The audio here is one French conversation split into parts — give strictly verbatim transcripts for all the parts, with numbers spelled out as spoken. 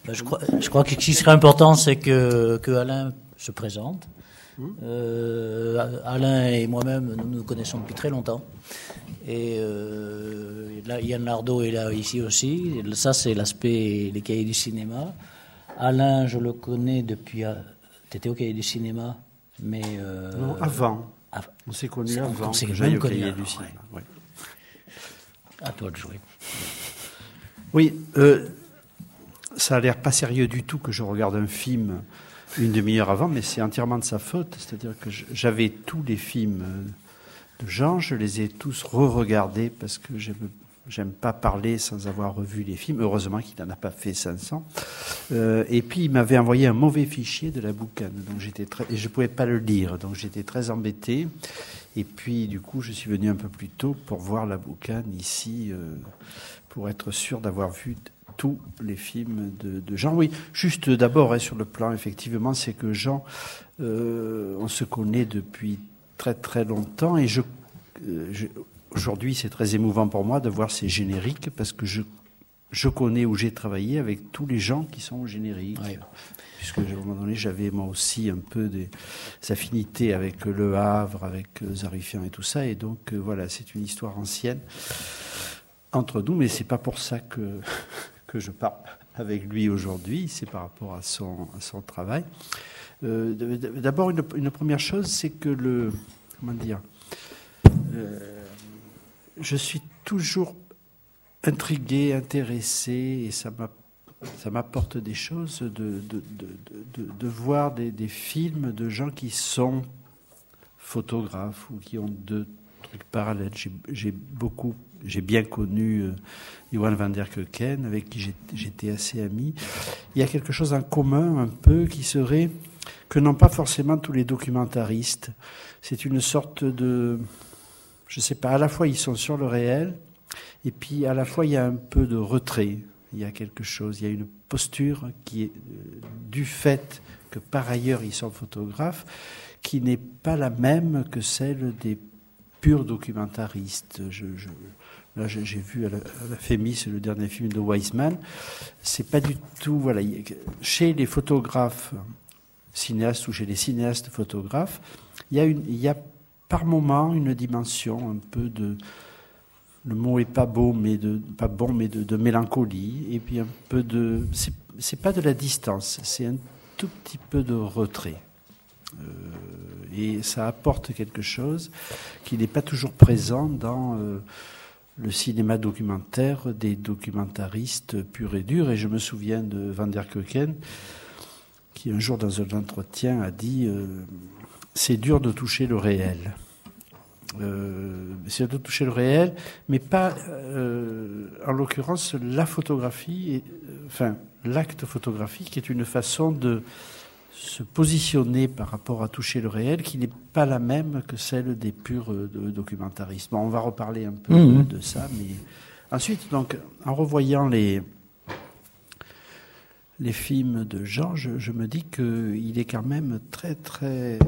Je crois, je crois que ce qui serait important, c'est que, que Alain se présente. Euh, Alain et moi-même, nous nous connaissons depuis très longtemps. Et euh, là, Yann Lardot est là ici aussi. Ça, c'est l'aspect des cahiers du cinéma. Alain, je le connais depuis... Tu étais au cahier du cinéma, mais... Euh, non, avant. Av- on s'est connus avant. On s'est que même j'aille au connus cahier avant, du cinéma. ouais. Ouais. À toi de jouer. Oui, euh, ça a l'air pas sérieux du tout que je regarde un film une demi-heure avant, mais c'est entièrement de sa faute. C'est-à-dire que j'avais tous les films de Jean, je les ai tous re-regardés parce que j'aime, j'aime pas parler sans avoir revu les films. Heureusement qu'il n'en a pas fait cinq cents. Euh, et puis il m'avait envoyé un mauvais fichier de la boucane, donc j'étais très, et je pouvais pas le lire, donc j'étais très embêté. Et puis du coup, je suis venu un peu plus tôt pour voir la boucane ici, euh, pour être sûr d'avoir vu tous les films de, de Jean. Oui, juste d'abord, hein, sur le plan, effectivement, c'est que Jean, euh, on se connaît depuis très très longtemps, et je, euh, je, aujourd'hui, c'est très émouvant pour moi de voir ces génériques, parce que je, je connais où j'ai travaillé avec tous les gens qui sont au générique. Oui. Puisque à un moment donné, j'avais moi aussi un peu des affinités avec Le Havre, avec Zarifian et tout ça, et donc euh, voilà, c'est une histoire ancienne entre nous, mais c'est pas pour ça que que je parle avec lui aujourd'hui, c'est par rapport à son, à son travail. Euh, d'abord, une, une première chose, c'est que le... Comment dire euh, je suis toujours intrigué, intéressé, et ça, m'a, ça m'apporte des choses de, de, de, de, de, de voir des, des films de gens qui sont photographes ou qui ont deux trucs parallèles. J'ai, j'ai beaucoup... J'ai bien connu euh, Johan van der Keuken, avec qui j'étais assez ami. Il y a quelque chose en commun, un peu, qui serait que n'ont pas forcément tous les documentaristes. C'est une sorte de... Je ne sais pas, à la fois ils sont sur le réel, et puis à la fois il y a un peu de retrait. Il y a quelque chose, il y a une posture qui est euh, du fait que par ailleurs ils sont photographes, qui n'est pas la même que celle des purs documentaristes. Je... je Là, j'ai vu à la, à la Fémis le dernier film de Weisman. C'est pas du tout, voilà, chez les photographes cinéastes ou chez les cinéastes photographes, il y a une, il y a par moment une dimension un peu de, le mot est pas beau, mais de, pas bon, mais de, de mélancolie, et puis un peu de, c'est, c'est pas de la distance, c'est un tout petit peu de retrait. Euh, et ça apporte quelque chose qui n'est pas toujours présent dans euh, le cinéma documentaire des documentaristes purs et durs. Et je me souviens de Van der Keuken, qui un jour dans un entretien a dit euh, « c'est dur de toucher le réel euh, ». C'est dur de toucher le réel, mais pas, euh, en l'occurrence, la photographie, et, euh, enfin, l'acte photographique est une façon de se positionner par rapport à toucher le réel qui n'est pas la même que celle des purs euh, documentaristes. Bon, on va reparler un peu mmh. de, de ça, mais ensuite, donc, en revoyant les, les films de Jean, je, je me dis qu'il est quand même très, très...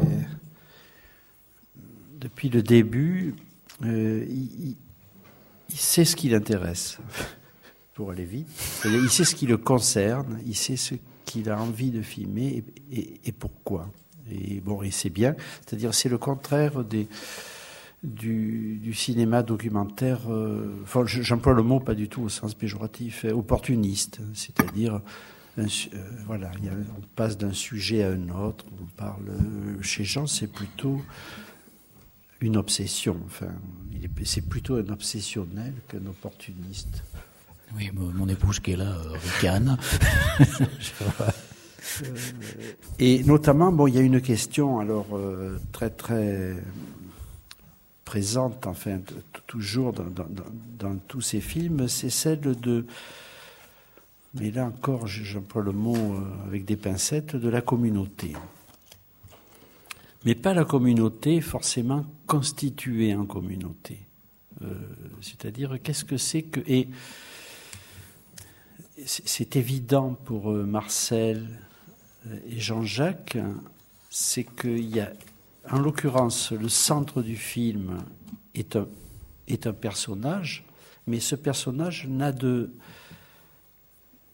Depuis le début, euh, il, il sait ce qui l'intéresse, pour aller vite. Il sait ce qui le concerne, il sait ce qu'il a envie de filmer et, et, et pourquoi. Et bon, et c'est bien. C'est-à-dire, c'est le contraire des, du, du cinéma documentaire. Euh, enfin, j'emploie le mot pas du tout au sens péjoratif, opportuniste. C'est-à-dire, un, euh, voilà, il y a, on passe d'un sujet à un autre. On parle. Chez Jean, c'est plutôt une obsession. Enfin, il est, c'est plutôt un obsessionnel qu'un opportuniste. Oui, mon épouse qui est là, euh, ricane. euh, et notamment, bon, il y a une question, alors, euh, très, très présente, enfin, t- toujours dans, dans, dans, dans tous ces films, c'est celle de, mais là encore, j'emploie le mot euh, avec des pincettes, de la communauté. Mais pas la communauté forcément constituée en communauté. Euh, c'est-à-dire, qu'est-ce que c'est que... Et, c'est évident pour Marcel et Jean-Jacques, c'est qu'il y a, en l'occurrence, le centre du film est un, est un personnage, mais ce personnage n'a de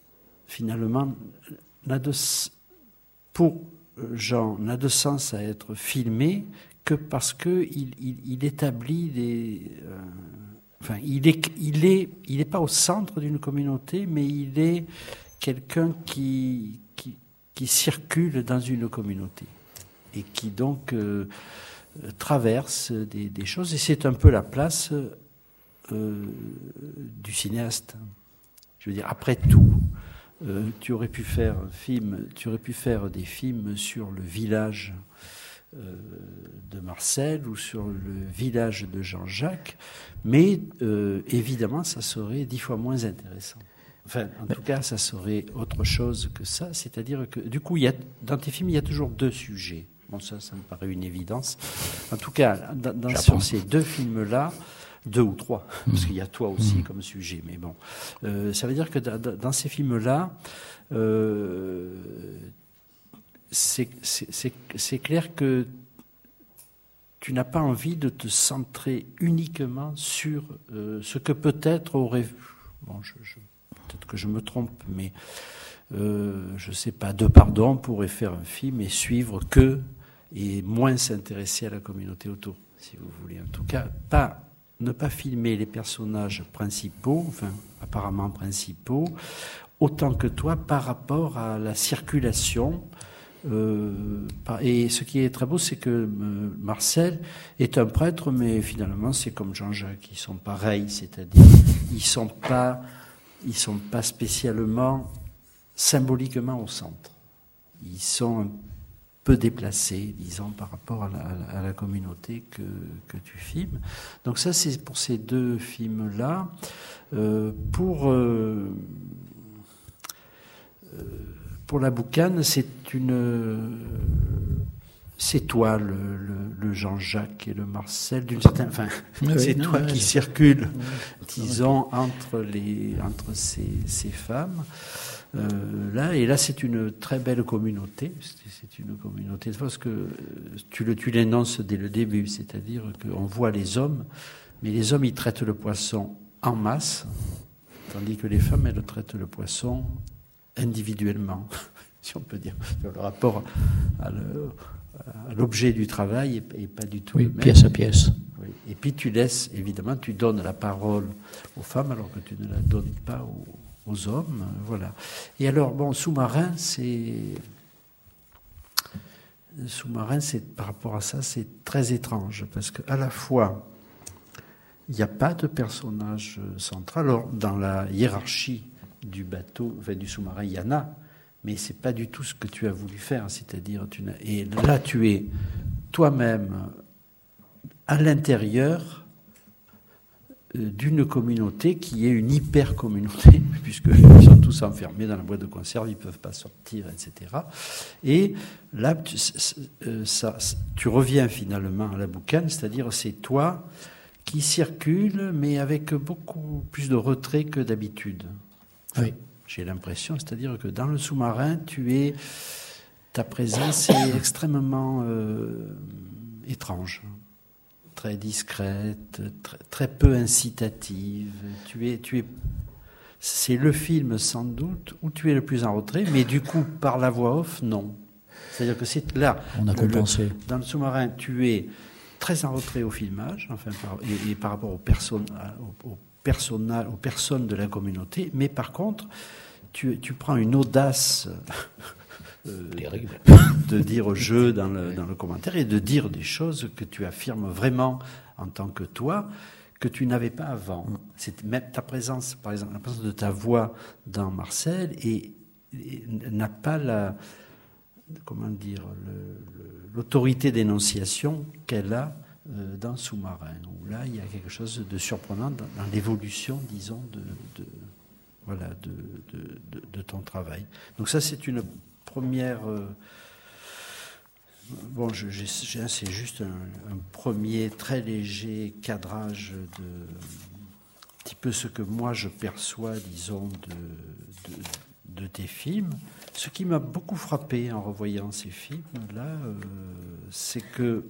finalement, n'a de, pour Jean, n'a de sens à être filmé que parce qu'il il, il établit des... Euh, enfin, il n'est il est, il est pas au centre d'une communauté, mais il est quelqu'un qui, qui, qui circule dans une communauté et qui donc euh, traverse des, des choses. Et c'est un peu la place euh, du cinéaste. Je veux dire, après tout, euh, tu aurais pu faire un film, tu aurais pu faire des films sur le village euh, de Marcel ou sur le village de Jean-Jacques, mais euh, évidemment, ça serait dix fois moins intéressant. Enfin, en tout cas, ça serait autre chose que ça. C'est-à-dire que, du coup, il y a, dans tes films, il y a toujours deux sujets. Bon, ça, ça me paraît une évidence. En tout cas, dans, dans sur ces deux films-là, deux ou trois, parce qu'il y a toi aussi mmh. comme sujet. Mais bon, euh, ça veut dire que dans, dans ces films-là, euh, c'est, c'est, c'est, c'est clair que tu n'as pas envie de te centrer uniquement sur euh, ce que peut-être aurait... Bon, je... je peut-être que je me trompe, mais euh, je ne sais pas, Depardon pourrait faire un film et suivre que, et moins s'intéresser à la communauté autour, si vous voulez. En tout cas, pas, ne pas filmer les personnages principaux, enfin, apparemment principaux, autant que toi par rapport à la circulation. Euh, et ce qui est très beau, c'est que euh, Marcel est un prêtre, mais finalement, c'est comme Jean-Jacques, ils sont pareils, c'est-à-dire, ils sont pas... ils ne sont pas spécialement symboliquement au centre. Ils sont un peu déplacés, disons, par rapport à la, à la communauté que, que tu filmes. Donc ça, c'est pour ces deux films-là. Euh, pour, euh, pour La Boucane, c'est une... C'est toi, le, le, le Jean-Jacques et le Marcel, d'une certaine... Enfin, oui, c'est non, toi oui, qui oui. circule, oui. disons, entre, les, entre ces, ces femmes. Euh, là, et là, c'est une très belle communauté. C'est, c'est une communauté, parce que tu, le, tu l'énonces dès le début, c'est-à-dire qu'on voit les hommes, mais les hommes, ils traitent le poisson en masse, tandis que les femmes, elles traitent le poisson individuellement, si on peut dire. Le rapport à le... l'objet du travail et pas du tout oui, le même. Pièce à pièce. Oui. Et puis tu laisses, évidemment, tu donnes la parole aux femmes alors que tu ne la donnes pas aux, aux hommes. Voilà. Et alors, bon, Sous-marin, c'est... Sous-marin, c'est, par rapport à ça, c'est très étrange parce qu'à la fois, il n'y a pas de personnage central. Alors, dans la hiérarchie du bateau, enfin, du sous-marin, il y en a, mais c'est pas du tout ce que tu as voulu faire, c'est-à-dire tu n'as... et là tu es toi-même à l'intérieur d'une communauté qui est une hyper communauté puisqu'ils sont tous enfermés dans la boîte de conserve, ils peuvent pas sortir, et cetera. Et là tu, ça, tu reviens finalement à La Boucane, c'est-à-dire c'est toi qui circule, mais avec beaucoup plus de retrait que d'habitude. Oui. J'ai l'impression, c'est-à-dire que dans le sous-marin, tu es, ta présence est extrêmement euh, étrange, très discrète, très, très peu incitative. Tu es, tu es, c'est le film sans doute où tu es le plus en retrait, mais du coup, par la voix off, non. C'est-à-dire que c'est là. On a compensé. Le, dans le sous-marin, tu es très en retrait au filmage, enfin, par, et, et par rapport aux personnes, aux, aux personnel, aux personnes de la communauté, mais par contre, tu, tu prends une audace euh, de dire je dans le, dans le commentaire et de dire des choses que tu affirmes vraiment en tant que toi, que tu n'avais pas avant. C'est même ta présence, par exemple, la présence de ta voix dans Marcel et, et n'a pas la, comment dire, le, le, l'autorité d'énonciation qu'elle a dans Sous-marin, où là il y a quelque chose de surprenant dans, dans l'évolution, disons, de, de voilà de, de, de, de ton travail. Donc ça c'est une première. Euh, bon, je, j'ai, c'est juste un, un premier très léger cadrage de un petit peu ce que moi je perçois, disons, de, de, de tes films. Ce qui m'a beaucoup frappé en revoyant ces films là, euh, c'est que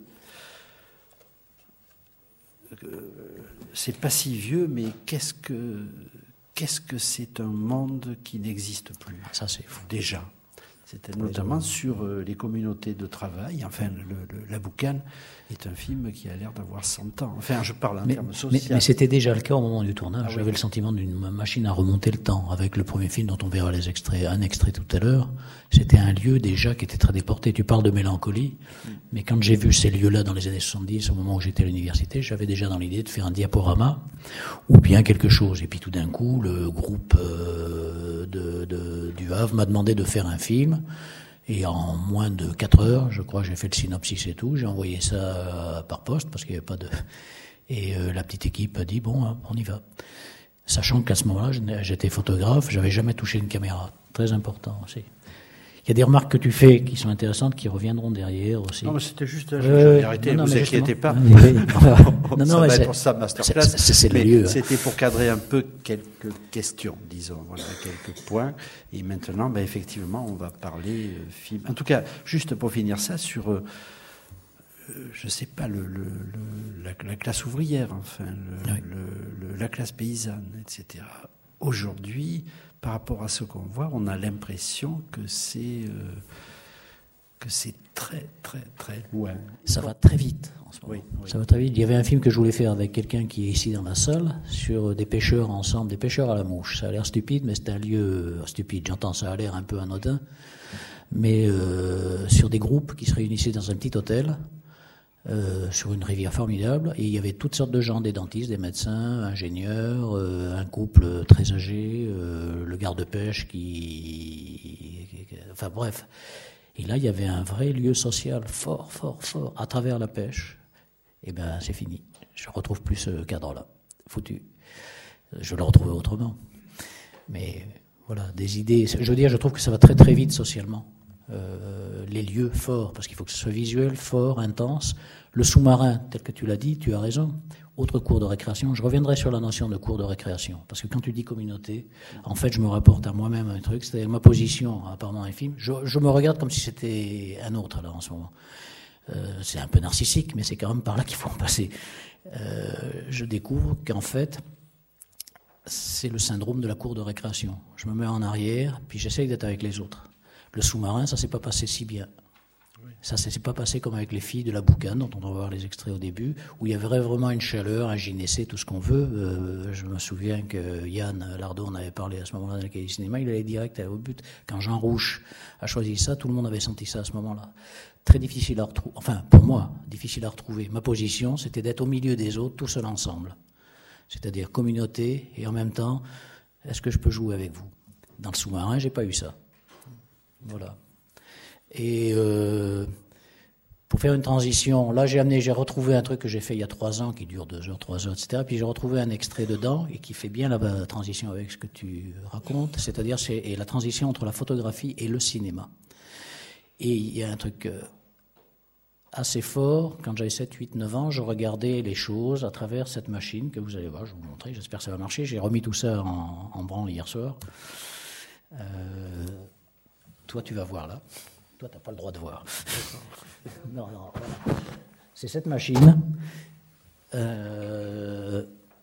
c'est pas si vieux, mais qu'est-ce que qu'est-ce que c'est un monde qui n'existe plus? Ça, c'est fou. Déjà. C'était notamment sur euh, les communautés de travail. Enfin, le, le, La Boucane est un film qui a l'air d'avoir cent ans. Enfin, je parle en mais, termes sociaux. Mais, mais c'était déjà le cas au moment du tournage. Ah, J'avais oui. le sentiment d'une machine à remonter le temps. Avec le premier film dont on verra les extraits, un extrait tout à l'heure, c'était un lieu déjà qui était très déporté. Tu parles de mélancolie, mm. mais quand j'ai vu ces lieux-là dans les années soixante-dix, au moment où j'étais à l'université, j'avais déjà dans l'idée de faire un diaporama ou bien quelque chose. Et puis tout d'un coup, le groupe euh, de, de, du Havre m'a demandé de faire un film. Et en moins de quatre heures, je crois, j'ai fait le synopsis et tout. J'ai envoyé ça par poste parce qu'il n'y avait pas de... Et euh, la petite équipe a dit, bon, on y va. Sachant qu'à ce moment-là, j'étais photographe, j'avais jamais touché une caméra. Très important aussi. Il y a des remarques que tu fais qui sont intéressantes, qui reviendront derrière aussi. Non, mais c'était juste... Euh, je vais arrêter, ne vous vous inquiétez pas. Oui, oui. non, non, ça mais va c'est, être pour ça, masterclass. C'est, c'est, c'est le lieu. C'était pour cadrer un peu quelques questions, disons, voilà, quelques points. Et maintenant, ben, effectivement, on va parler euh, film. En tout cas, juste pour finir ça, sur... Euh, je ne sais pas, le, le, le, la, la classe ouvrière, enfin, le, oui. le, le, la classe paysanne, et cetera. Aujourd'hui, par rapport à ce qu'on voit, on a l'impression que c'est euh, que c'est très, très, très loin. Ça va très vite en ce moment. Oui, oui. Ça va très vite. Il y avait un film que je voulais faire avec quelqu'un qui est ici dans la salle sur des pêcheurs ensemble, des pêcheurs à la mouche. Ça a l'air stupide, mais c'est un lieu stupide. J'entends, ça a l'air un peu anodin, mais euh, sur des groupes qui se réunissaient dans un petit hôtel. Euh, sur une rivière formidable, et il y avait toutes sortes de gens, des dentistes, des médecins, ingénieurs, euh, un couple très âgé, euh, le garde-pêche qui, qui... Enfin bref. Et là, il y avait un vrai lieu social fort, fort, fort, à travers la pêche. Et ben, c'est fini. Je ne retrouve plus ce cadre-là. Foutu. Je le retrouve autrement. Mais voilà, des idées... Je veux dire, je trouve que ça va très très vite socialement. Euh, les lieux forts, parce qu'il faut que ce soit visuel, fort, intense. Le sous-marin, tel que tu l'as dit, tu as raison. Autre cours de récréation. Je reviendrai sur la notion de cours de récréation, parce que quand tu dis communauté, en fait, je me rapporte à moi-même un truc, c'est-à-dire ma position, apparemment un film. Je, je me regarde comme si c'était un autre, là, en ce moment. Euh, c'est un peu narcissique, mais c'est quand même par là qu'il faut en passer. Euh, je découvre qu'en fait, c'est le syndrome de la cour de récréation. Je me mets en arrière, puis j'essaye d'être avec les autres. Le sous-marin, ça s'est pas passé si bien. Oui. Ça s'est pas passé comme avec les filles de la Boucane, dont on va voir les extraits au début, où il y avait vraiment une chaleur, un gynécée, tout ce qu'on veut. Euh, je me souviens que Yann Lardon en avait parlé à ce moment-là dans l'Académie du cinéma, il allait direct au but. Quand Jean Rouch a choisi ça, tout le monde avait senti ça à ce moment-là. Très difficile à retrouver, enfin pour moi, difficile à retrouver. Ma position, c'était d'être au milieu des autres, tout seul ensemble. C'est-à-dire communauté, et en même temps, est-ce que je peux jouer avec vous? Dans le sous-marin, j'ai pas eu ça. Voilà. Et euh, pour faire une transition, là j'ai amené, j'ai retrouvé un truc que j'ai fait il y a trois ans, qui dure deux heures, trois heures, et cetera. Puis j'ai retrouvé un extrait dedans et qui fait bien la, la transition avec ce que tu racontes, c'est-à-dire c'est et la transition entre la photographie et le cinéma. Et il y a un truc euh, assez fort. Quand j'avais sept, huit, neuf ans, je regardais les choses à travers cette machine que vous allez voir. Je vais vous montrer. J'espère que ça va marcher. J'ai remis tout ça en, en branle hier soir. Euh, Toi, tu vas voir là. Toi, tu n'as pas le droit de voir. non, non, voilà. C'est cette machine. Euh...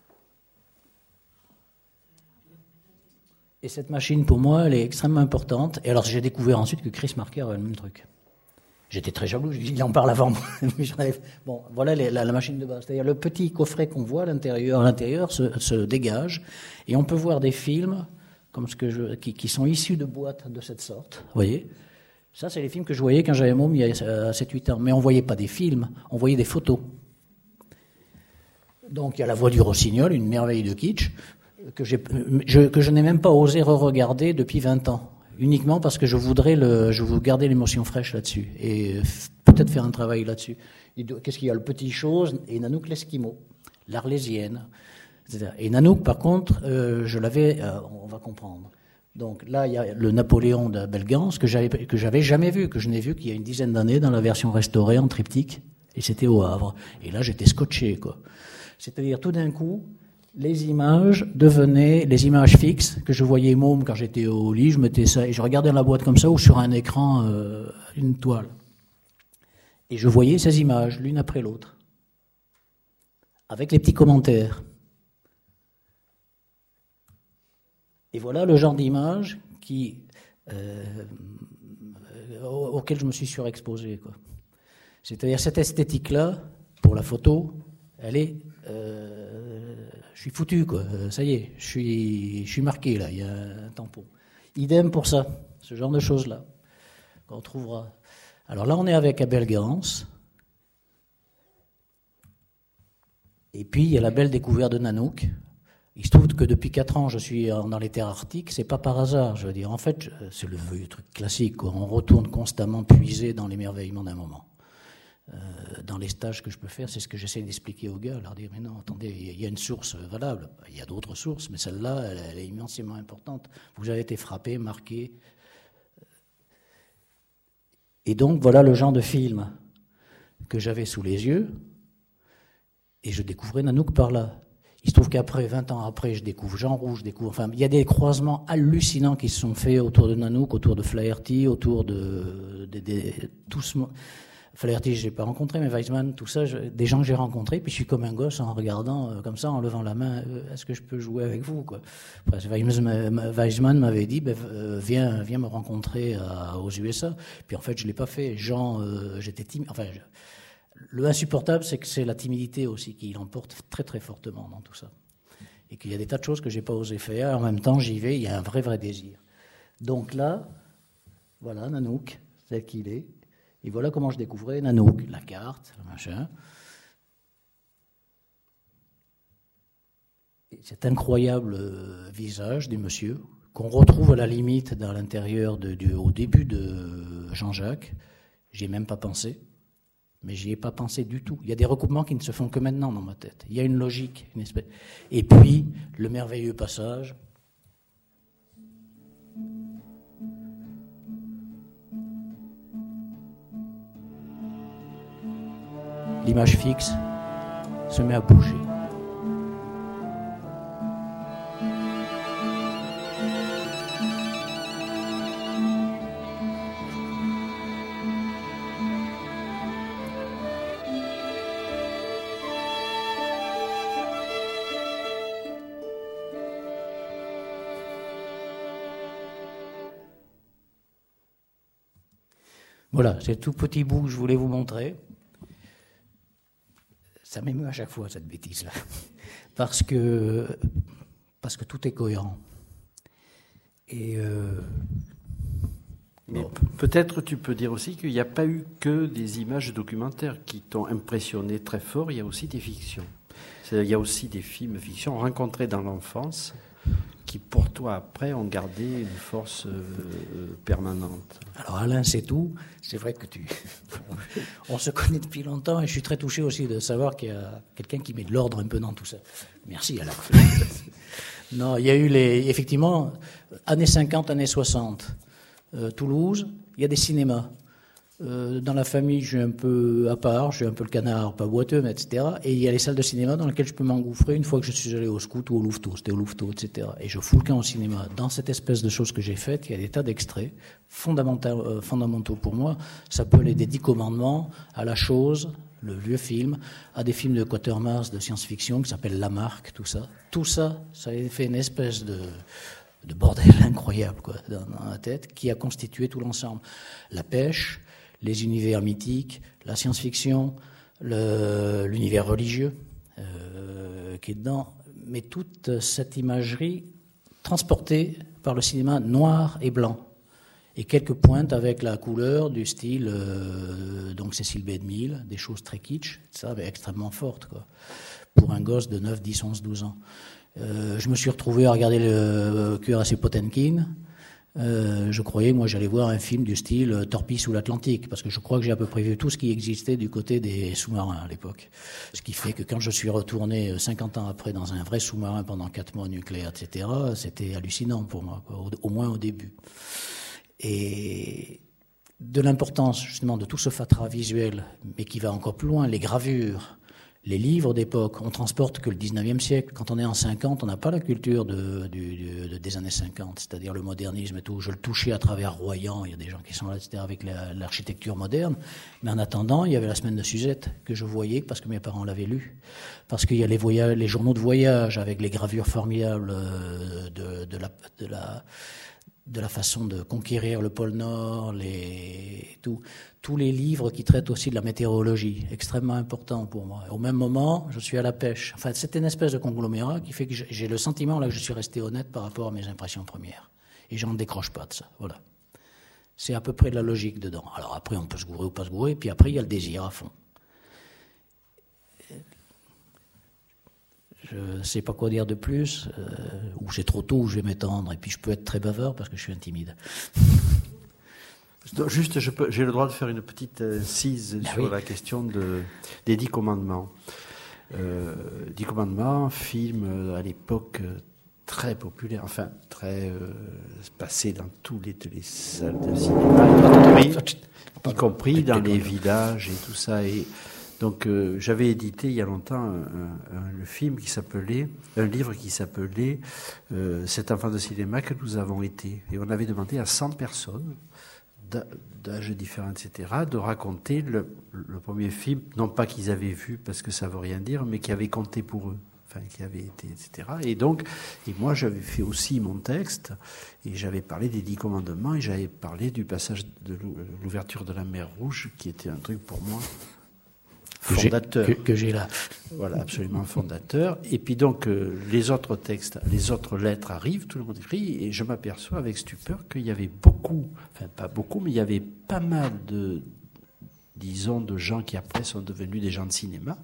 Et cette machine, pour moi, elle est extrêmement importante. Et alors, j'ai découvert ensuite que Chris Marker avait le même truc. J'étais très jaloux. Il en parle avant moi. Bon, voilà les, la, la machine de base. C'est-à-dire le petit coffret qu'on voit à l'intérieur, à l'intérieur se, se dégage. Et on peut voir des films... comme ce que je, qui, qui sont issus de boîtes de cette sorte. Vous voyez ? Ça, c'est les films que je voyais quand j'avais môme il y a sept huit ans. Mais on ne voyait pas des films, on voyait des photos. Donc, il y a La Voix du Rossignol, une merveille de kitsch, que, j'ai, je, que je n'ai même pas osé re-regarder depuis vingt ans. Uniquement parce que je voudrais le, je veux garder l'émotion fraîche là-dessus. Et peut-être faire un travail là-dessus. Qu'est-ce qu'il y a ? Le Petit Chose et Nanook l'Esquimau, l'Arlésienne. Et Nanook, par contre, euh, je l'avais, euh, on va comprendre. Donc là, il y a le Napoléon de Belgance que j'avais que j'avais jamais vu, que je n'ai vu qu'il y a une dizaine d'années dans la version restaurée en triptyque, et c'était au Havre. Et là, j'étais scotché, quoi. C'est-à-dire, tout d'un coup, les images devenaient les images fixes que je voyais môme quand j'étais au lit. Je mettais ça et je regardais dans la boîte comme ça ou sur un écran, euh, une toile. Et je voyais ces images l'une après l'autre, avec les petits commentaires. Et voilà le genre d'image qui, euh, auquel je me suis surexposé, quoi. C'est-à-dire cette esthétique-là, pour la photo, elle est... Euh, je suis foutu, quoi. Ça y est, je suis, je suis marqué, là, il y a un tampon. Idem pour ça, ce genre de choses-là, qu'on trouvera. Alors là, on est avec Abel Gance. Et puis, il y a la belle découverte de Nanook. Il se trouve que depuis quatre ans, je suis dans les terres arctiques. C'est pas par hasard, je veux dire. En fait, c'est le, le truc classique, quoi. On retourne constamment puiser dans l'émerveillement d'un moment. Euh, dans les stages que je peux faire, c'est ce que j'essaie d'expliquer aux gars, leur dire, mais non, attendez, il y a une source valable. Il y a d'autres sources, mais celle-là, elle, elle est immensément importante. Vous avez été frappé, marqué. Et donc, voilà le genre de film que j'avais sous les yeux. Et je découvrais Nanook par là. Il se trouve qu'après, vingt ans après, je découvre Jean Rouge, je découvre... Enfin, il y a des croisements hallucinants qui se sont faits autour de Nanook, autour de Flaherty, autour de... de, de, de tous... Flaherty, je l'ai pas rencontré, mais Weizmann, tout ça, je, des gens que j'ai rencontrés, puis je suis comme un gosse en regardant, euh, comme ça, en levant la main, euh, est-ce que je peux jouer avec vous, quoi. Après, Weizmann m'avait dit, ben, euh, viens, viens me rencontrer à, aux U S A. Puis en fait, je l'ai pas fait. Jean, euh, j'étais timide. Enfin, je, le insupportable, c'est que c'est la timidité aussi qui l'emporte très très fortement dans tout ça. Et qu'il y a des tas de choses que j'ai pas osé faire. En même temps, j'y vais, il y a un vrai vrai désir. Donc là, voilà, Nanook, tel qu'il est. Et voilà comment je découvrais Nanook, la carte, le machin. Et cet incroyable visage du monsieur, qu'on retrouve à la limite dans l'intérieur, de, du, au début de Jean-Jacques. J'y ai même pas pensé, mais j'y ai pas pensé du tout. Il y a des recoupements qui ne se font que maintenant dans ma tête. Il y a une logique, une espèce. Et puis, le merveilleux passage... L'image fixe se met à bouger. Voilà, c'est tout petit bout que je voulais vous montrer. Ça m'émeut à chaque fois, cette bêtise-là, parce que, parce que tout est cohérent. Et euh, Mais bon. Peut-être tu peux dire aussi qu'il n'y a pas eu que des images documentaires qui t'ont impressionné très fort, il y a aussi des fictions. C'est-à-dire, il y a aussi des films fiction rencontrés dans l'enfance qui, pour toi, après, ont gardé une force euh, permanente. Alors Alain, c'est tout. C'est vrai que tu... On se connaît depuis longtemps et je suis très touché aussi de savoir qu'il y a quelqu'un qui met de l'ordre un peu dans tout ça. Merci Alain. Non, il y a eu les... Effectivement, années cinquante, années soixante, euh, Toulouse, il y a des cinémas. Euh, dans la famille, je suis un peu à part, je suis un peu le canard, pas boiteux, mais et cetera. Et il y a les salles de cinéma dans lesquelles je peux m'engouffrer une fois que je suis allé au Scout ou au Louveteau. C'était au Louveteau, et cetera. Et je fous le camp au cinéma. Dans cette espèce de choses que j'ai faites, il y a des tas d'extraits fondamentaux, euh, fondamentaux pour moi. Ça peut aller des Dix Commandements à La Chose, le vieux film, à des films de Quatermass de science-fiction qui s'appellent La Marque, tout ça. Tout ça, ça a fait une espèce de... de bordel incroyable, quoi, dans, dans la tête, qui a constitué tout l'ensemble. La pêche, les univers mythiques, la science-fiction, le, l'univers religieux euh, qui est dedans, mais toute cette imagerie transportée par le cinéma noir et blanc, et quelques pointes avec la couleur du style euh, donc Cécile B. DeMille, des choses très kitsch, ça, mais extrêmement fortes, quoi, pour un gosse de neuf, dix, onze, douze ans. Euh, je me suis retrouvé à regarder le Cuirassé Potemkin. Euh, je croyais, moi, j'allais voir un film du style euh, Torpille sous l'Atlantique, parce que je crois que j'ai à peu près vu tout ce qui existait du côté des sous-marins à l'époque. Ce qui fait que quand je suis retourné cinquante ans après dans un vrai sous-marin pendant quatre mois nucléaires, et cetera, c'était hallucinant pour moi, quoi, au, au moins au début. Et de l'importance, justement, de tout ce fatras visuel, mais qui va encore plus loin, les gravures, les livres d'époque, on transporte que le dix-neuvième siècle. Quand on est en cinquante, on n'a pas la culture de, du, du, des années cinquante, c'est-à-dire le modernisme et tout. Je le touchais à travers Royan, il y a des gens qui sont là, et cetera, avec la, l'architecture moderne. Mais en attendant, il y avait la semaine de Suzette, que je voyais parce que mes parents l'avaient lu. Parce qu'il y a les, voyages, les journaux de voyage avec les gravures formidables de, de, la, de, la, de la façon de conquérir le pôle Nord, les, tout. Tous les livres qui traitent aussi de la météorologie, extrêmement important pour moi. Au même moment, je suis à la pêche. Enfin, c'est une espèce de conglomérat qui fait que j'ai le sentiment là que je suis resté honnête par rapport à mes impressions premières. Et j'en décroche pas de ça. Voilà. C'est à peu près de la logique dedans. Alors après, on peut se gourer ou pas se gourer, puis après, il y a le désir à fond. Je ne sais pas quoi dire de plus, euh, ou c'est trop tôt, ou je vais m'étendre, et puis je peux être très bavard parce que je suis un timide. Juste, je peux, j'ai le droit de faire une petite incise ben sur oui. la question de, des Dix Commandements. Euh, Dix Commandements, film à l'époque très populaire, enfin très euh, passé dans toutes les, les salles de cinéma, y compris, y compris dans les villages et tout ça. Et donc, euh, j'avais édité il y a longtemps un, un, un, le film qui s'appelait, un livre qui s'appelait euh, Cet enfant de cinéma que nous avons été. Et on avait demandé à cent personnes d'âges différents, et cetera, de raconter le, le premier film, non pas qu'ils avaient vu, parce que ça veut rien dire, mais qui avait compté pour eux, enfin, qui avait été, et cetera. Et donc, et moi, j'avais fait aussi mon texte, et j'avais parlé des Dix Commandements, et j'avais parlé du passage de l'ouverture de la mer Rouge, qui était un truc pour moi fondateur. Que, que, que j'ai là. Voilà, absolument fondateur. Et puis donc, euh, les autres textes, les autres lettres arrivent, tout le monde écrit, et je m'aperçois avec stupeur qu'il y avait beaucoup, enfin pas beaucoup, mais il y avait pas mal de, disons, de gens qui après sont devenus des gens de cinéma,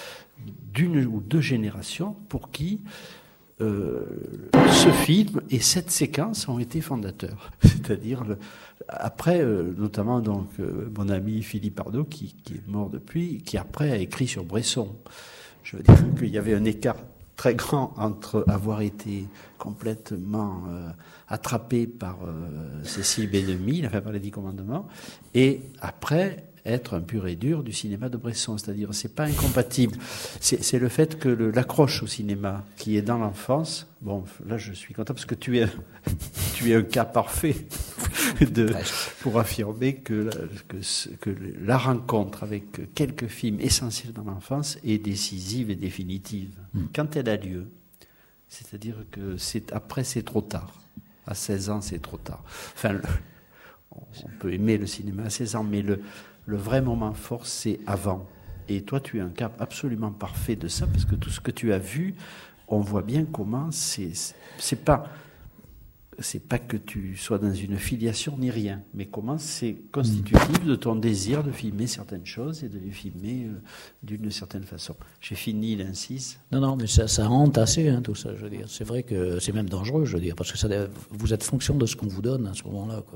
d'une ou deux générations, pour qui euh, ce film et cette séquence ont été fondateurs. C'est-à-dire, le, après, euh, notamment donc euh, mon ami Philippe Arnaud, qui, qui est mort depuis, qui après a écrit sur Bresson. Je veux dire qu'il y avait un écart très grand entre avoir été complètement euh, attrapé par euh, Cécile B-deux mille, enfin par les Dix Commandements, et après être un pur et dur du cinéma de Bresson. C'est-à-dire, c'est pas incompatible. C'est, c'est le fait que le, l'accroche au cinéma, qui est dans l'enfance, bon, là je suis content parce que tu es, tu es un cas parfait de, pour affirmer que, que, que la rencontre avec quelques films essentiels dans l'enfance est décisive et définitive. Mm. Quand elle a lieu, c'est-à-dire que c'est, après c'est trop tard. À seize ans, c'est trop tard. Enfin, le, on peut aimer le cinéma à seize ans, mais le, le vrai moment fort, c'est avant. Et toi, tu es un cas absolument parfait de ça, parce que tout ce que tu as vu, on voit bien comment c'est, c'est pas, c'est pas que tu sois dans une filiation ni rien, mais comment c'est constitutif de ton désir de filmer certaines choses et de les filmer euh, d'une certaine façon. J'ai fini l'incise. Non, non, mais ça, ça hante assez, hein, tout ça, je veux dire. C'est vrai que c'est même dangereux, je veux dire, parce que ça, vous êtes fonction de ce qu'on vous donne à ce moment-là, quoi.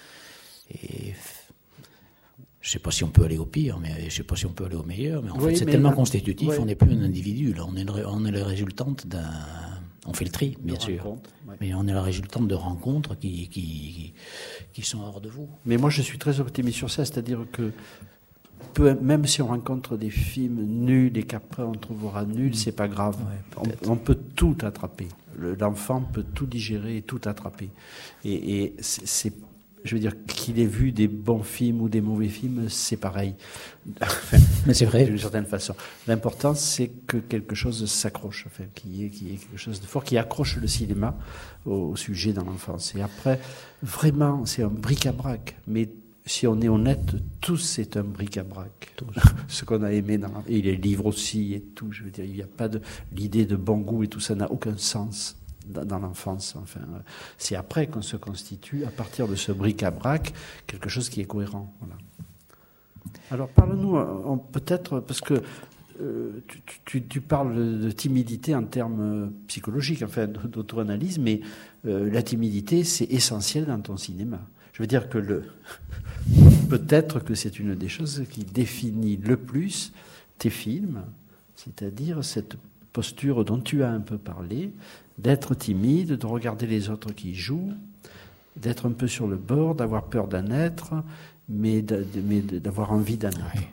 Et je ne sais pas si on peut aller au pire, mais je ne sais pas si on peut aller au meilleur, mais en oui, fait c'est tellement là, constitutif, ouais. On n'est plus un individu, là, on est, le, on est la résultante d'un... On fait le tri, bien de sûr, ouais. Mais on est la résultante de rencontres qui, qui, qui sont hors de vous. Mais moi je suis très optimiste sur ça, c'est-à-dire que peu, même si on rencontre des films nuls et qu'après on trouvera nuls, mmh. c'est pas grave. Ouais, on, on peut tout attraper. Le, l'enfant peut tout digérer et tout attraper. Et, et c'est, c'est je veux dire, qu'il ait vu des bons films ou des mauvais films, c'est pareil. Mais c'est vrai. D'une certaine façon. L'important, c'est que quelque chose s'accroche, enfin, qu'il y ait, qu'il y ait quelque chose de fort, qui accroche le cinéma au, au sujet dans l'enfance. Et après, vraiment, c'est un bric-à-brac. Mais si on est honnête, tout c'est un bric-à-brac. Tout. Ce qu'on a aimé dans l'enfance. Et les livres aussi et tout. Je veux dire, il n'y a pas de, l'idée de bon goût et tout ça n'a aucun sens dans l'enfance. Enfin, c'est après qu'on se constitue, à partir de ce bric-à-brac, quelque chose qui est cohérent. Voilà. Alors, parle-nous, on, peut-être, parce que euh, tu, tu, tu parles de timidité en termes psychologiques, enfin, d'auto-analyse, mais euh, la timidité, c'est essentiel dans ton cinéma. Je veux dire que le, peut-être que c'est une des choses qui définit le plus tes films, c'est-à-dire cette posture dont tu as un peu parlé, d'être timide, de regarder les autres qui jouent, d'être un peu sur le bord, d'avoir peur d'en être, mais, de, mais d'avoir envie d'en être. Oui.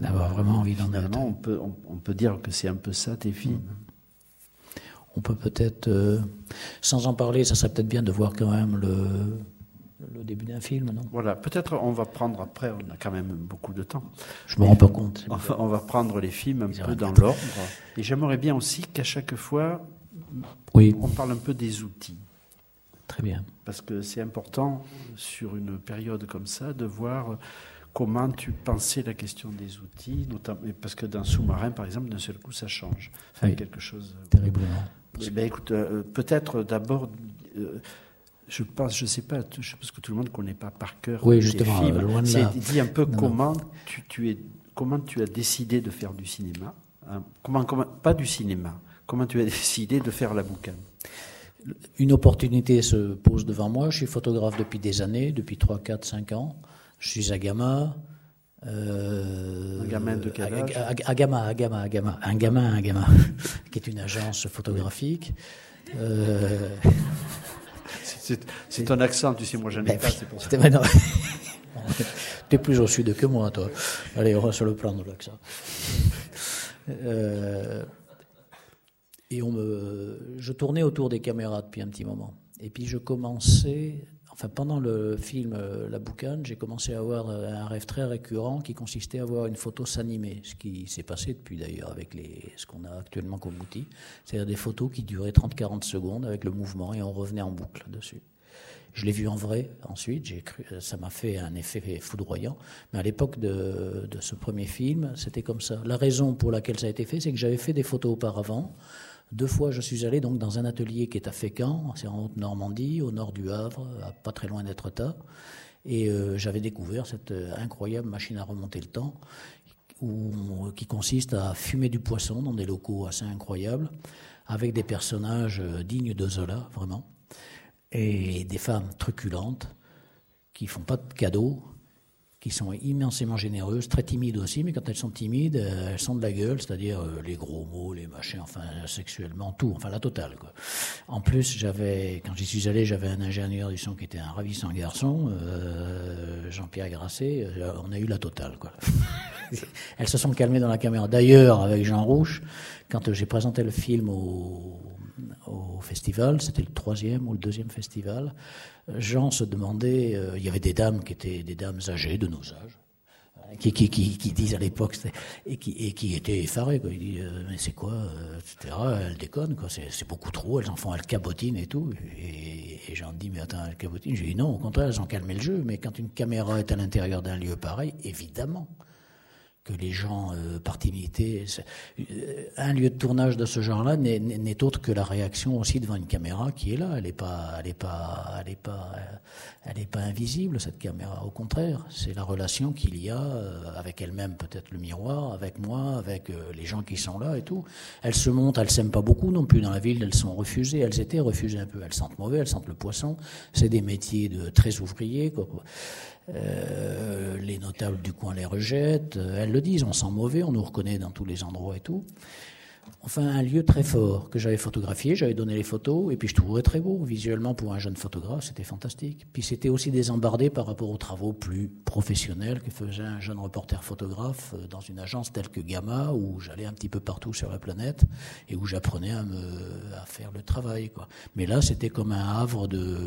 d'avoir vraiment envie d'en être. On peut, on, on peut dire que c'est un peu ça, tes films. Mmh. On peut peut-être, euh, sans en parler, ça serait peut-être bien de voir quand même le, le début d'un film, non? Voilà, peut-être on va prendre après, on a quand même beaucoup de temps. Je me rends pas compte. On va, on va prendre les films un Ils peu dans l'ordre. Et j'aimerais bien aussi qu'à chaque fois, oui. on parle un peu des outils. Très bien. Parce que c'est important, sur une période comme ça, de voir comment tu pensais la question des outils, notamment, parce que dans Sous-marin, par exemple, d'un seul coup, ça change. Enfin, oui. quelque chose... Terriblement. Eh ben, écoute, euh, peut-être d'abord... Euh, Je pense, je sais pas, je pense que tout le monde ne connaît pas par cœur oui, tes justement, films. loin de C'est, là. dis un peu non, comment non. tu, tu es, comment tu as décidé de faire du cinéma. Hein, comment, comment, pas du cinéma. Comment tu as décidé de faire la boucane? Une opportunité se pose devant moi. Je suis photographe depuis des années, depuis trois, quatre, cinq ans. Je suis à Gama. Euh, un gamin de quel âge? À, à, à Gama, à Gama, à Gama. Un gamin, un gamin, qui est une agence photographique. Euh, C'est, c'est ton accent, tu sais, moi j'en ai ben, pas, c'est pour ça. T'es plus au sud que moi, toi. Allez, on va se le prendre, l'accent. Euh, et on me, je tournais autour des caméras depuis un petit moment. Et puis je commençais, enfin pendant le film La Boucane, j'ai commencé à avoir un rêve très récurrent qui consistait à voir une photo s'animer, ce qui s'est passé depuis d'ailleurs avec les, ce qu'on a actuellement comme outil, c'est-à-dire des photos qui duraient trente à quarante secondes avec le mouvement et on revenait en boucle dessus. Je l'ai vu en vrai ensuite, j'ai cru, ça m'a fait un effet foudroyant, mais à l'époque de, de ce premier film, c'était comme ça. La raison pour laquelle ça a été fait, c'est que j'avais fait des photos auparavant. Deux fois, je suis allé donc dans un atelier qui est à Fécamp, c'est en Haute-Normandie, au nord du Havre, pas très loin d'Étretat, et euh, j'avais découvert cette incroyable machine à remonter le temps, où, qui consiste à fumer du poisson dans des locaux assez incroyables, avec des personnages dignes de Zola, vraiment, et des femmes truculentes qui font pas de cadeaux, qui sont immensément généreuses, très timides aussi, mais quand elles sont timides, elles sont de la gueule, c'est-à-dire les gros mots, les machins, enfin sexuellement, tout, enfin la totale, quoi. En plus, j'avais, quand j'y suis allé, j'avais un ingénieur du son qui était un ravissant garçon, euh, Jean-Pierre Grasset, on a eu la totale, quoi. Elles se sont calmées dans la caméra. D'ailleurs, avec Jean Rouch, quand j'ai présenté le film au, au festival, c'était le troisième ou le deuxième festival, Jean se demandait, euh, il y avait des dames qui étaient des dames âgées de nos âges, qui, qui, qui, qui disent à l'époque, et qui, et qui étaient effarées, quoi. Il dit, euh, mais c'est quoi, euh, et cetera. Elles déconnent, quoi. C'est, c'est beaucoup trop, elles en font, elles cabotinent et tout. Et, et Jean dit, mais attends, elles cabotinent. J'ai dit, non, au contraire, elles ont calmé le jeu. Mais quand une caméra est à l'intérieur d'un lieu pareil, évidemment que les gens, euh, par timidité, un lieu de tournage de ce genre-là n'est, n'est autre que la réaction aussi devant une caméra qui est là. Elle n'est pas, elle est pas, elle est pas, elle est pas invisible, cette caméra. Au contraire, c'est la relation qu'il y a avec elle-même, peut-être le miroir, avec moi, avec euh, les gens qui sont là et tout. Elles se montent, elles s'aiment pas beaucoup non plus dans la ville. Elles sont refusées, elles étaient refusées un peu. Elles sentent mauvais, elles sentent le poisson. C'est des métiers de très ouvriers, quoi. Euh, les notables du coin les rejettent, elles le disent, on sent mauvais, on nous reconnaît dans tous les endroits et tout. Enfin, un lieu très fort que j'avais photographié, j'avais donné les photos, et puis je trouvais très beau, visuellement pour un jeune photographe, c'était fantastique. Puis c'était aussi désembardé par rapport aux travaux plus professionnels que faisait un jeune reporter photographe dans une agence telle que Gama, où j'allais un petit peu partout sur la planète, et où j'apprenais à, me, à faire le travail, quoi. Mais là, c'était comme un havre de...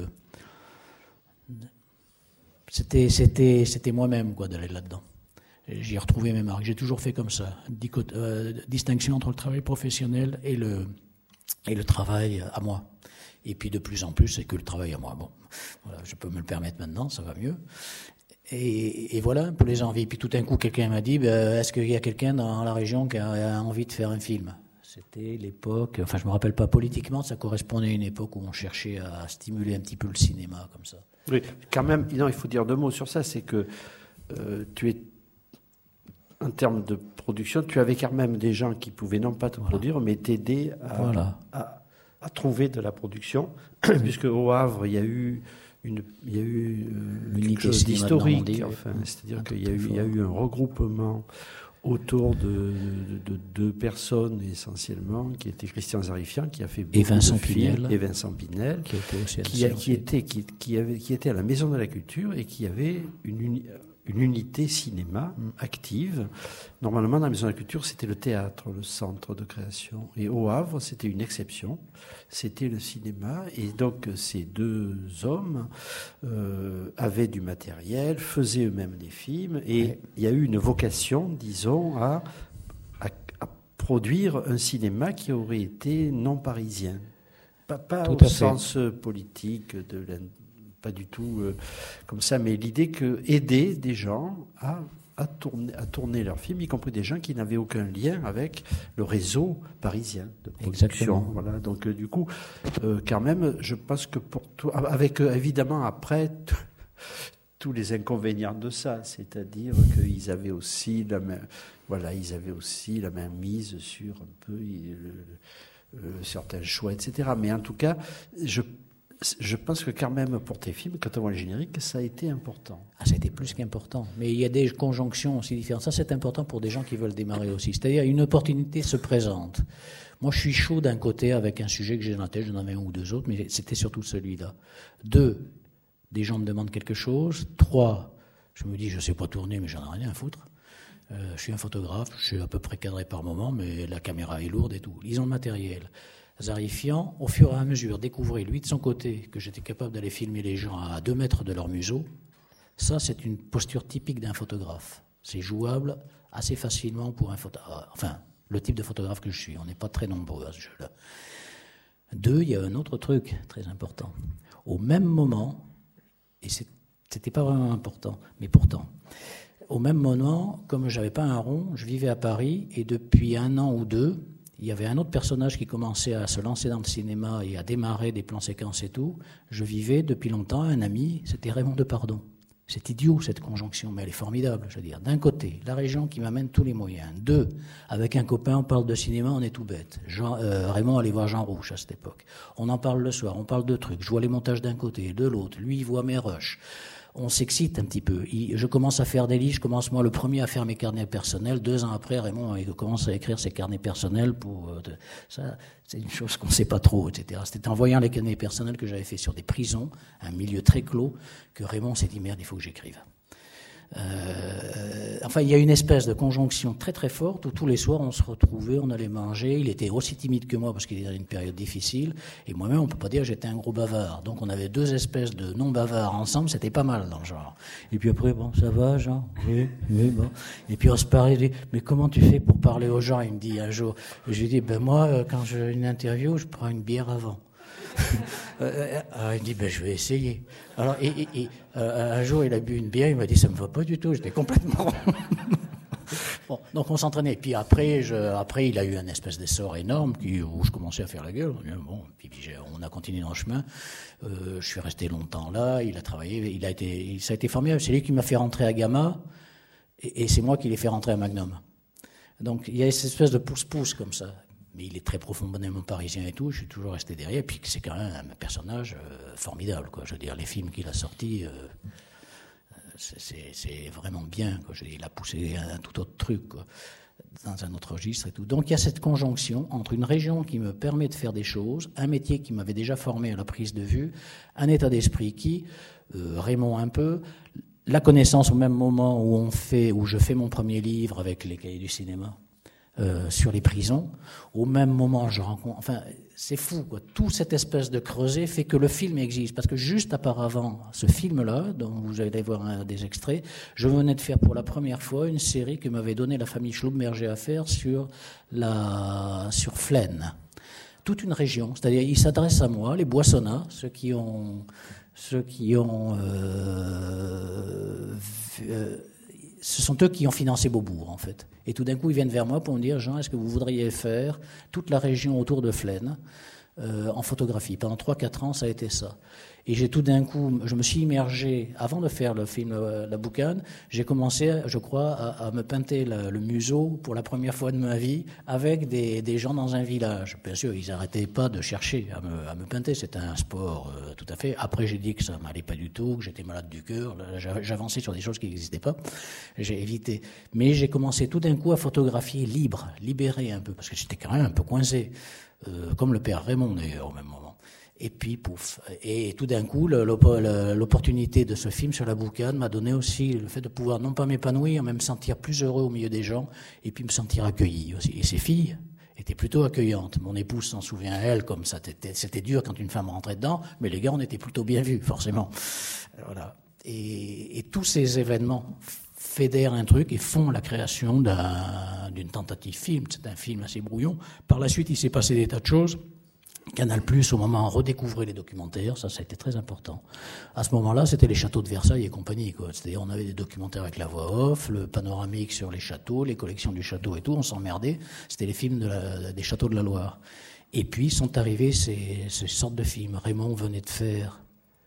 C'était, c'était, c'était moi-même, quoi, d'aller là-dedans. J'y ai retrouvé mes marques. J'ai toujours fait comme ça. Dico, euh, distinction entre le travail professionnel et le, et le travail à moi. Et puis de plus en plus, c'est que le travail à moi. Bon, voilà, je peux me le permettre maintenant, ça va mieux. Et, et voilà un peu les envies. Puis tout d'un coup, quelqu'un m'a dit, ben, est-ce qu'il y a quelqu'un dans la région qui a envie de faire un film ? C'était l'époque, enfin je me rappelle pas politiquement, ça correspondait à une époque où on cherchait à stimuler un petit peu le cinéma comme ça. Oui, quand même, non, il faut dire deux mots sur ça, c'est que euh, tu es, en termes de production, tu avais quand même des gens qui pouvaient non pas te voilà. produire, mais t'aider à, voilà. à, à trouver de la production, puisque au Havre, il y a eu une, il y a eu euh, quelque chose d'historique, enfin, c'est-à-dire qu'il y a eu, il y a eu un regroupement autour de, de, de deux personnes essentiellement, qui étaient Christian Zarifian, qui a fait beaucoup et Vincent de films, Pinel, et Vincent Pinel, qui était aussi qui, a, qui était qui, qui avait qui était à la Maison de la Culture et qui avait une, une, une unité cinéma active. Normalement, dans la Maison de la Culture, c'était le théâtre, le centre de création. Et au Havre, c'était une exception. C'était le cinéma. Et donc, ces deux hommes euh, avaient du matériel, faisaient eux-mêmes des films. Et ouais. il y a eu une vocation, disons, à, à, à produire un cinéma qui aurait été non parisien. Pas, pas au sens fait. politique de l'industrie. Pas du tout euh, comme ça, mais l'idée que aider des gens à, à, tourner, à tourner leurs films, y compris des gens qui n'avaient aucun lien avec le réseau parisien de production. Exactement. Voilà. Donc euh, du coup, euh, quand même, je pense que pour tout, avec euh, évidemment après t- tous les inconvénients de ça, c'est-à-dire qu'ils avaient aussi la main, voilà, ils avaient aussi la main mise sur un peu le, le, certains choix, et cetera. Mais en tout cas, je Je pense que quand même, pour tes films, quand on voit le générique, ça a été important. Ah, ça a été plus qu'important. Mais il y a des conjonctions aussi différentes. Ça, c'est important pour des gens qui veulent démarrer aussi. C'est-à-dire, une opportunité se présente. Moi, je suis chaud d'un côté avec un sujet que j'ai dans la tête. J'en avais un ou deux autres, mais c'était surtout celui-là. Deux, des gens me demandent quelque chose. Trois, je me dis, je ne sais pas tourner, mais j'en ai rien à foutre. Euh, je suis un photographe, je suis à peu près cadré par moment, mais la caméra est lourde et tout. Ils ont le matériel. Zarifian, au fur et à mesure, découvrait, lui, de son côté, que j'étais capable d'aller filmer les gens à deux mètres de leur museau. Ça, c'est une posture typique d'un photographe. C'est jouable assez facilement pour un photographe. Enfin, le type de photographe que je suis. On n'est pas très nombreux à ce jeu-là. Deux, il y a un autre truc très important. Au même moment, et c'était pas vraiment important, mais pourtant, au même moment, comme je n'avais pas un rond, je vivais à Paris, et depuis un an ou deux, il y avait un autre personnage qui commençait à se lancer dans le cinéma et à démarrer des plans séquences et tout. Je vivais depuis longtemps un ami, c'était Raymond Depardon. C'est idiot cette conjonction, mais elle est formidable, je veux dire. D'un côté, la région qui m'amène tous les moyens. Deux, avec un copain, on parle de cinéma, on est tout bête. Jean, euh, Raymond allait voir Jean Rouch à cette époque. On en parle le soir, on parle de trucs. Je vois les montages d'un côté, de l'autre. Lui, il voit mes rushs. On s'excite un petit peu. Je commence à faire des livres, je commence moi le premier à faire mes carnets personnels. Deux ans après, Raymond il commence à écrire ses carnets personnels. Pour euh, de, ça, c'est une chose qu'on ne sait pas trop, et cetera. C'était en voyant les carnets personnels que j'avais fait sur des prisons, un milieu très clos, que Raymond s'est dit merde, il faut que j'écrive. Euh, enfin, il y a une espèce de conjonction très très forte où tous les soirs on se retrouvait, on allait manger. Il était aussi timide que moi parce qu'il était dans une période difficile. Et moi-même, on peut pas dire que j'étais un gros bavard. Donc on avait deux espèces de non-bavards ensemble, c'était pas mal dans le genre. Et puis après, bon, ça va, Jean? Oui, oui, bon. Et puis on se parlait, il dit, mais comment tu fais pour parler aux gens? Il me dit un jour. Et je lui dis, ben moi, quand j'ai une interview, je prends une bière avant. euh, alors il dit ben je vais essayer. Alors et, et, et euh, un jour il a bu une bière, il m'a dit ça me va pas du tout, j'étais complètement. Bon, donc on s'entraînait. Puis après, je, après il a eu un espèce d'essor énorme qui, où je commençais à faire la gueule. Bon, puis, puis on a continué dans le chemin. Euh, je suis resté longtemps là. Il a travaillé, il a été, ça a été formidable. C'est lui qui m'a fait rentrer à Gamma, et, et c'est moi qui l'ai fait rentrer à Magnum. Donc il y a cette espèce de pouce-pouce comme ça. Mais il est très profondément parisien et tout, je suis toujours resté derrière, et puis c'est quand même un personnage euh, formidable, quoi. Je veux dire, les films qu'il a sortis, euh, c'est, c'est, c'est vraiment bien, quoi. Je veux dire, il a poussé un, un tout autre truc, quoi, dans un autre registre et tout. Donc il y a cette conjonction entre une région qui me permet de faire des choses, un métier qui m'avait déjà formé à la prise de vue, un état d'esprit qui, euh, Raymond un peu, la connaissance au même moment où on fait, où je fais mon premier livre avec les cahiers du cinéma, Euh, sur les prisons, au même moment je rencontre, enfin c'est fou quoi, toute cette espèce de creuset fait que le film existe, parce que juste auparavant ce film-là, dont vous allez voir un, des extraits, je venais de faire pour la première fois une série que m'avait donné la famille Schlumberger à faire sur la sur Flaine, toute une région, c'est-à-dire ils s'adressent à moi, les Boissonnats, ceux qui ont ceux qui ont euh, euh, ce sont eux qui ont financé Beaubourg, en fait. Et tout d'un coup, ils viennent vers moi pour me dire, Jean, est-ce que vous voudriez faire toute la région autour de Flaine euh, en photographie? Pendant trois quatre ans, ça a été ça. Et j'ai tout d'un coup, je me suis immergé, avant de faire le film euh, La Boucane, j'ai commencé, je crois, à, à me pinter la, le museau pour la première fois de ma vie avec des, des gens dans un village. Bien sûr, ils n'arrêtaient pas de chercher à me, à me pinter. C'était un sport euh, tout à fait. Après, j'ai dit que ça m'allait pas du tout, que j'étais malade du cœur. J'avançais sur des choses qui n'existaient pas. J'ai évité. Mais j'ai commencé tout d'un coup à photographier libre, libéré un peu, parce que j'étais quand même un peu coincé, euh, comme le père Raymond d'ailleurs au même moment. Et puis, pouf. Et tout d'un coup, l'opportunité de ce film sur la boucane m'a donné aussi le fait de pouvoir non pas m'épanouir, mais me sentir plus heureux au milieu des gens, et puis me sentir accueilli aussi. Et ces filles étaient plutôt accueillantes. Mon épouse s'en souvient, elle, comme ça, c'était dur quand une femme rentrait dedans, mais les gars, on était plutôt bien vus, forcément. Voilà. Et, et tous ces événements fédèrent un truc et font la création d'un, d'une tentative film. C'est un film assez brouillon. Par la suite, il s'est passé des tas de choses. Canal+, au moment où on redécouvrait les documentaires, ça, ça a été très important. À ce moment-là, c'était les châteaux de Versailles et compagnie, quoi. C'est-à-dire, on avait des documentaires avec la voix off, le panoramique sur les châteaux, les collections du château et tout, on s'emmerdait. C'était les films de la, des châteaux de la Loire. Et puis, sont arrivés ces, ces sortes de films. Raymond venait de faire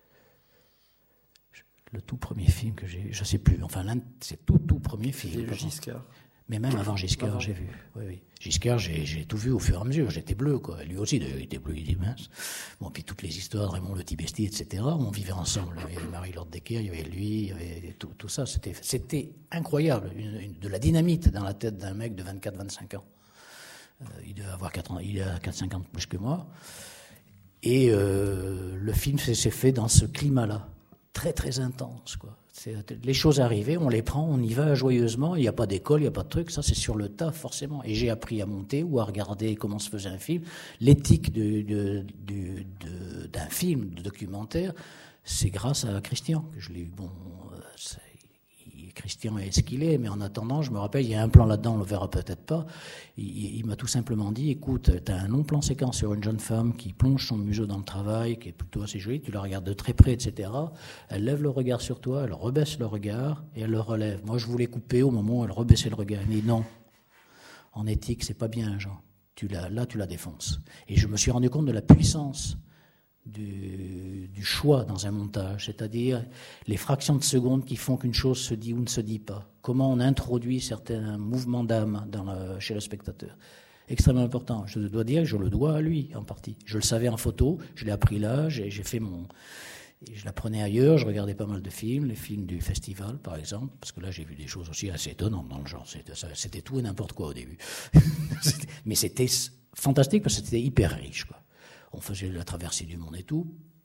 le tout premier film que j'ai, je sais plus, enfin, c'est tout, tout premier film. C'est Giscard. Mais même avant Giscard, avant. j'ai vu. Oui, oui. Giscard, j'ai, j'ai tout vu au fur et à mesure. J'étais bleu, quoi. Lui aussi, il était bleu, il était mince. Bon, puis toutes les histoires de Raymond Le Tibesti, et cetera. On vivait ensemble. Il y avait Marie-Laure Decker, il y avait lui, il y avait tout, tout ça. C'était, c'était incroyable. Une, une, de la dynamite dans la tête d'un mec de vingt-quatre, vingt-cinq ans. Euh, il devait avoir quatre ans, il a quatre, cinq ans de plus que moi. Et euh, le film s'est, s'est fait dans ce climat-là. Très, très intense, quoi. C'est, les choses arrivaient, on les prend, on y va joyeusement, il n'y a pas d'école, il n'y a pas de truc, ça c'est sur le tas forcément. Et j'ai appris à monter ou à regarder comment se faisait un film. L'éthique de, de, de, de, d'un film, de documentaire, c'est grâce à Christian que je l'ai eu. Bon, c'est, Christian est ce qu'il est, mais en attendant, je me rappelle, il y a un plan là-dedans, on le verra peut-être pas. Il, il m'a tout simplement dit, écoute, tu as un long plan séquence sur une jeune femme qui plonge son museau dans le travail, qui est plutôt assez jolie, tu la regardes de très près, et cetera. Elle lève le regard sur toi, elle rebaisse le regard et elle le relève. Moi, je voulais couper au moment où elle rebaissait le regard. Il me dit non, en éthique, c'est pas bien, Jean. Tu la, là, tu la défonces. Et je me suis rendu compte de la puissance Du, du choix dans un montage, c'est-à-dire les fractions de secondes qui font qu'une chose se dit ou ne se dit pas. Comment on introduit certains mouvements d'âme dans le, chez le spectateur. Extrêmement important. Je dois dire que je le dois à lui, en partie. Je le savais en photo, je l'ai appris là, j'ai, j'ai fait mon... Je l'apprenais ailleurs, je regardais pas mal de films, les films du festival, par exemple, parce que là, j'ai vu des choses aussi assez étonnantes dans le genre. C'était, ça, c'était tout et n'importe quoi au début. Mais c'était fantastique parce que c'était hyper riche, quoi. On faisait la traversée du monde et tout.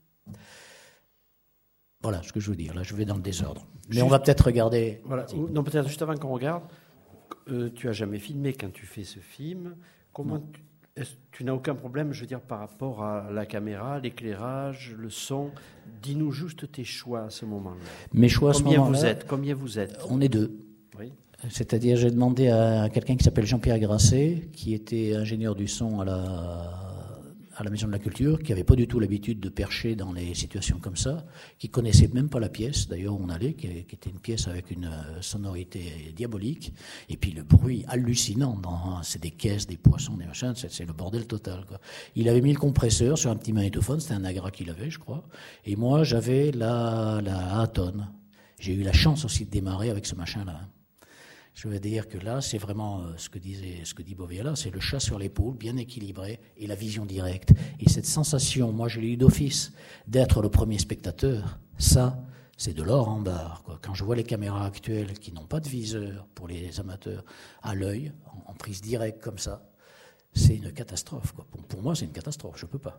Voilà ce que je veux dire. Là, je vais dans le désordre. Mais juste, on va peut-être regarder... Voilà. Non, peut-être juste avant qu'on regarde, euh, tu n'as jamais filmé quand tu fais ce film. Comment tu, est-ce, tu n'as aucun problème, je veux dire, par rapport à la caméra, l'éclairage, le son. Dis-nous juste tes choix à ce moment-là. Mes choix à ce moment-là... Combien vous êtes, combien vous êtes On est deux. Oui. C'est-à-dire, j'ai demandé à quelqu'un qui s'appelle Jean-Pierre Grasset, qui était ingénieur du son à la... à la Maison de la Culture, qui n'avait pas du tout l'habitude de percher dans les situations comme ça, qui connaissait même pas la pièce, d'ailleurs où on allait, qui, qui était une pièce avec une sonorité diabolique, et puis le bruit hallucinant, dans, c'est des caisses, des poissons, des machins, c'est, c'est le bordel total, quoi. Il avait mis le compresseur sur un petit magnétophone, c'était un Agra qu'il avait, je crois, et moi j'avais la, la Aton. J'ai eu la chance aussi de démarrer avec ce machin-là. Je veux dire que là, c'est vraiment euh, ce que disait, ce que dit Boviala, c'est le chat sur l'épaule, bien équilibré, et la vision directe. Et cette sensation, moi je l'ai eu d'office, d'être le premier spectateur, ça, c'est de l'or en barre, quoi. Quand je vois les caméras actuelles qui n'ont pas de viseur pour les amateurs, à l'œil, en, en prise directe comme ça, c'est une catastrophe, quoi. Pour, pour moi, c'est une catastrophe, je peux pas.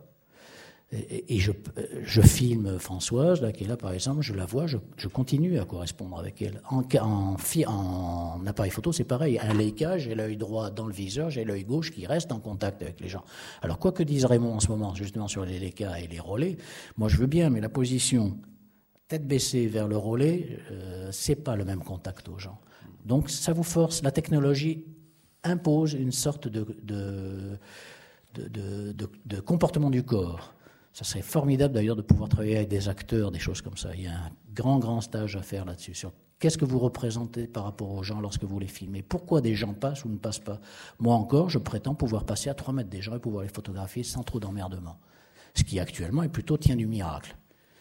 Et, et je, je filme Françoise, là, qui est là par exemple, je la vois, je, je continue à correspondre avec elle. En, en, en appareil photo, c'est pareil. Un Leica, j'ai l'œil droit dans le viseur, j'ai l'œil gauche qui reste en contact avec les gens. Alors, quoi que dise Raymond en ce moment, justement sur les Leica et les relais, moi je veux bien, mais la position tête baissée vers le relais, euh, c'est pas le même contact aux gens. Donc, ça vous force, la technologie impose une sorte de, de, de, de, de, de comportement du corps. Ça serait formidable d'ailleurs de pouvoir travailler avec des acteurs, des choses comme ça. Il y a un grand, grand stage à faire là-dessus. Sur qu'est-ce que vous représentez par rapport aux gens lorsque vous les filmez ? Pourquoi des gens passent ou ne passent pas ? Moi encore, je prétends pouvoir passer à trois mètres des gens et pouvoir les photographier sans trop d'emmerdement. Ce qui actuellement est plutôt tient du miracle.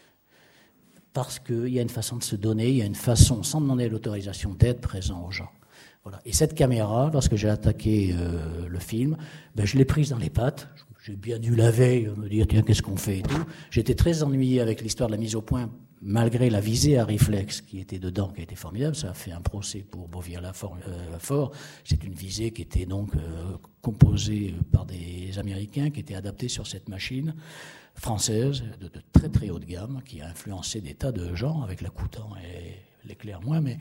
Parce qu'il y a une façon de se donner, il y a une façon, sans demander l'autorisation, d'être présent aux gens. Voilà. Et cette caméra, lorsque j'ai attaqué euh, le film, ben, je l'ai prise dans les pattes. J'ai bien dû la veille me dire, tiens, qu'est-ce qu'on fait et tout. J'étais très ennuyé avec l'histoire de la mise au point malgré la visée à réflexe qui était dedans, qui était formidable, ça a fait un procès pour Beauvier-Lafort. Euh, C'est une visée qui était donc euh, composée par des Américains, qui était adaptée sur cette machine française de, de très très haut de gamme, qui a influencé des tas de gens, avec la Coutan et l'éclair moins, mais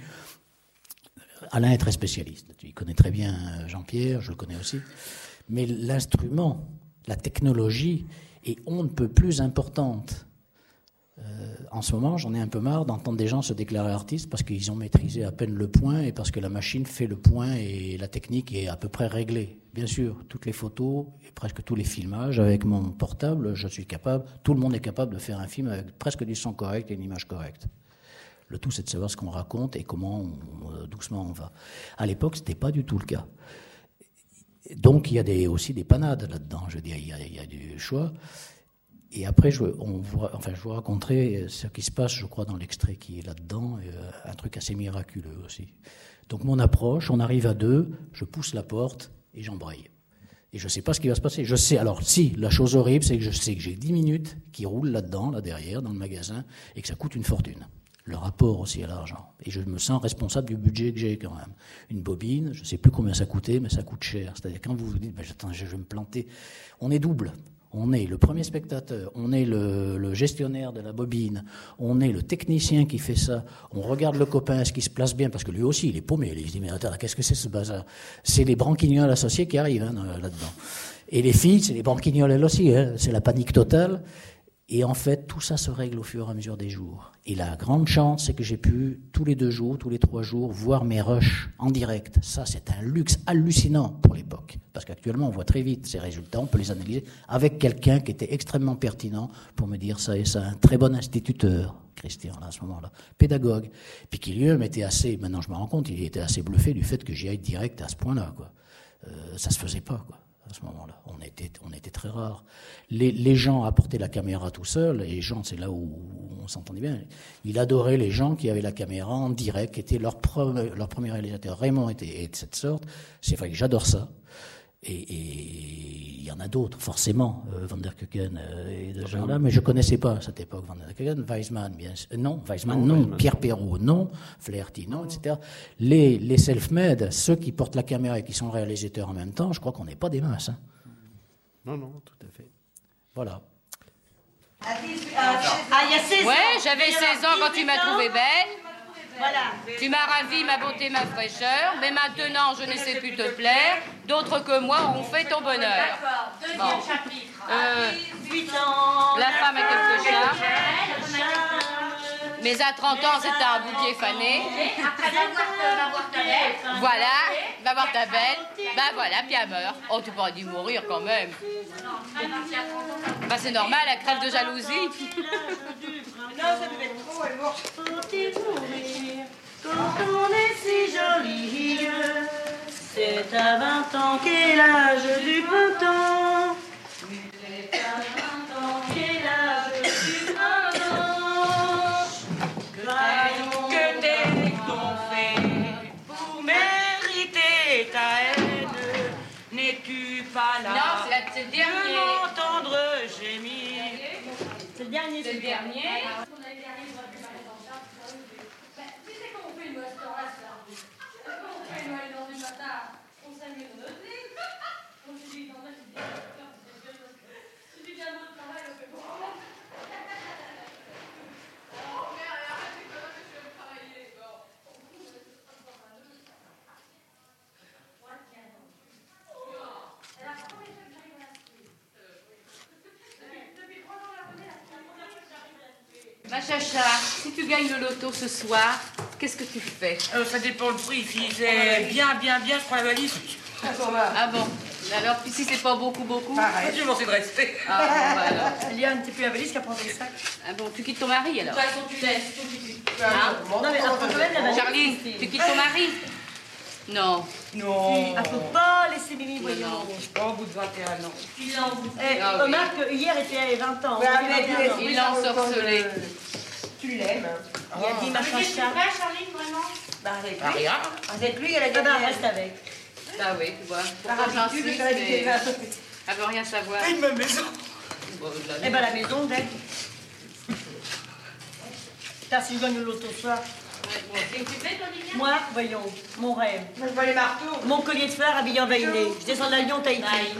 Alain est très spécialiste. Il connaît très bien Jean-Pierre, je le connais aussi. Mais l'instrument, la technologie est on ne peut plus importante. Euh, en ce moment, j'en ai un peu marre d'entendre des gens se déclarer artistes parce qu'ils ont maîtrisé à peine le point et parce que la machine fait le point et la technique est à peu près réglée. Bien sûr, toutes les photos et presque tous les filmages, avec mon portable, je suis capable, tout le monde est capable de faire un film avec presque du son correct et une image correcte. Le tout, c'est de savoir ce qu'on raconte et comment on, doucement on va. À l'époque, c'était pas du tout le cas. Donc, il y a des, aussi des panades là-dedans. Je veux dire, il y a, il y a du choix. Et après, je, on voit, enfin, je vous raconterai ce qui se passe, je crois, dans l'extrait qui est là-dedans, euh, un truc assez miraculeux aussi. Donc, mon approche, on arrive à deux, je pousse la porte et j'embraye. Et je ne sais pas ce qui va se passer. Je sais, alors, si, la chose horrible, c'est que je sais que j'ai dix minutes qui roulent là-dedans, là derrière, dans le magasin, et que ça coûte une fortune. Le rapport aussi à l'argent. Et je me sens responsable du budget que j'ai quand même. Une bobine, je ne sais plus combien ça coûtait, mais ça coûte cher. C'est-à-dire quand vous vous dites, ben, attends, je vais me planter, on est double. On est le premier spectateur, on est le, le gestionnaire de la bobine, on est le technicien qui fait ça, on regarde le copain, est-ce qu'il se place bien, parce que lui aussi, il est paumé. Il se dit, mais attends, qu'est-ce que c'est ce bazar? C'est les branquignoles associés qui arrivent hein, là-dedans. Et les filles, c'est les branquignoles elles aussi, hein, c'est la panique totale. Et en fait, tout ça se règle au fur et à mesure des jours. Et la grande chance, c'est que j'ai pu, tous les deux jours, tous les trois jours, voir mes rushs en direct. Ça, c'est un luxe hallucinant pour l'époque. Parce qu'actuellement, on voit très vite ces résultats, on peut les analyser avec quelqu'un qui était extrêmement pertinent pour me dire ça et ça. Un très bon instituteur, Christian, là, à ce moment-là. Pédagogue. Puis qui lui-même était assez, maintenant je me rends compte, il était assez bluffé du fait que j'y aille direct à ce point-là, quoi. Euh, ça se faisait pas, quoi. À ce moment-là, on était, on était très rares. Les, les gens apportaient la caméra tout seuls, et les gens, c'est là où on s'entendait bien. Il adorait les gens qui avaient la caméra en direct, qui étaient leur, pre, leur premier réalisateur. Raymond était, était de cette sorte. C'est vrai que j'adore ça. Et il y en a d'autres, forcément, euh, Van der Keuken euh, et de gens là, mais je connaissais pas à cette époque Van der Keuken, Weizmann, bien sûr, non, Weizmann, non, non, Pierre Perrault, non, Flaherty, non, et cetera. Les, les self-made, ceux qui portent la caméra et qui sont réalisateurs en même temps, je crois qu'on n'est pas des masses. Hein. Non, non, tout à fait. Voilà. Ah, il y a seize ans. Ouais, j'avais seize ans quand tu m'as trouvée belle. Voilà. Tu m'as ravi ma beauté, ma fraîcheur, mais maintenant je ne sais plus te plaire. D'autres que moi ont fait ton bonheur. Deuxième Bon. chapitre. Euh, huit ans. la femme a quelque charme. chose. Mais à trente ans, c'était un bouquet fané. Après, va voir ta- va voir ta belle. Voilà, va voir ta belle. Bah voilà, puis elle meurt. Oh, tu pourrais dû mourir quand même. Bah c'est normal, elle crève de jalousie. Non, ça devait être trop, elle morte. Faut-il mourir quand on est si jolie? C'est à vingt ans qu'est l'âge du printemps. C'est à vingt ans qu'est l'âge du printemps. Que t'es-on fait pour mériter ta haine? N'es-tu pas là? Non, c'est la- c'est le dernier. De m'entendre gémir. C'est le dernier. C'est le dernier. Ma chacha, si tu gagnes le loto ce soir, qu'est-ce que tu fais? Euh, ça dépend le prix. Si c'est bien, bien, bien, je prends la valise. Ah bon? Alors, puis si c'est pas beaucoup, beaucoup? Je m'en suis de rester. Ah bon, bah alors. Liane, t'es plus la valise qu'à prendre les sacs. Ah bon, tu quittes ton mari alors? tu laisses. Hein? Non, mais après, quand même, la valise. Charline, tu quittes ton mari? Non. Non. Ah, faut pas laisser Mimi, voyons. non. Pas au bout de vingt et un ans. Eh, Ah oui. remarque, hier était vingt ans. Ouais, aujourd'hui, mais vingt et un ans. Il l'a ensorcelé. Tu l'aimes. Il a dit ma chacha. Charline, vraiment? Bah, avec Ah, lui. rien. Avec lui, elle a dit, bah, reste avec. Bah oui, tu vois. Par Pourtant habitude, j'insiste, elle a dit, mais bah, elle veut rien savoir. Paye ma maison. Bon, je la eh ben, la maison, d'elle. Ça, si je gagne le loto ce soir. Moi, voyons, mon rêve. Moi, je vois les marteaux. Mon collier de fer habillé en vaillé. Je descends de l'avion Tahiti.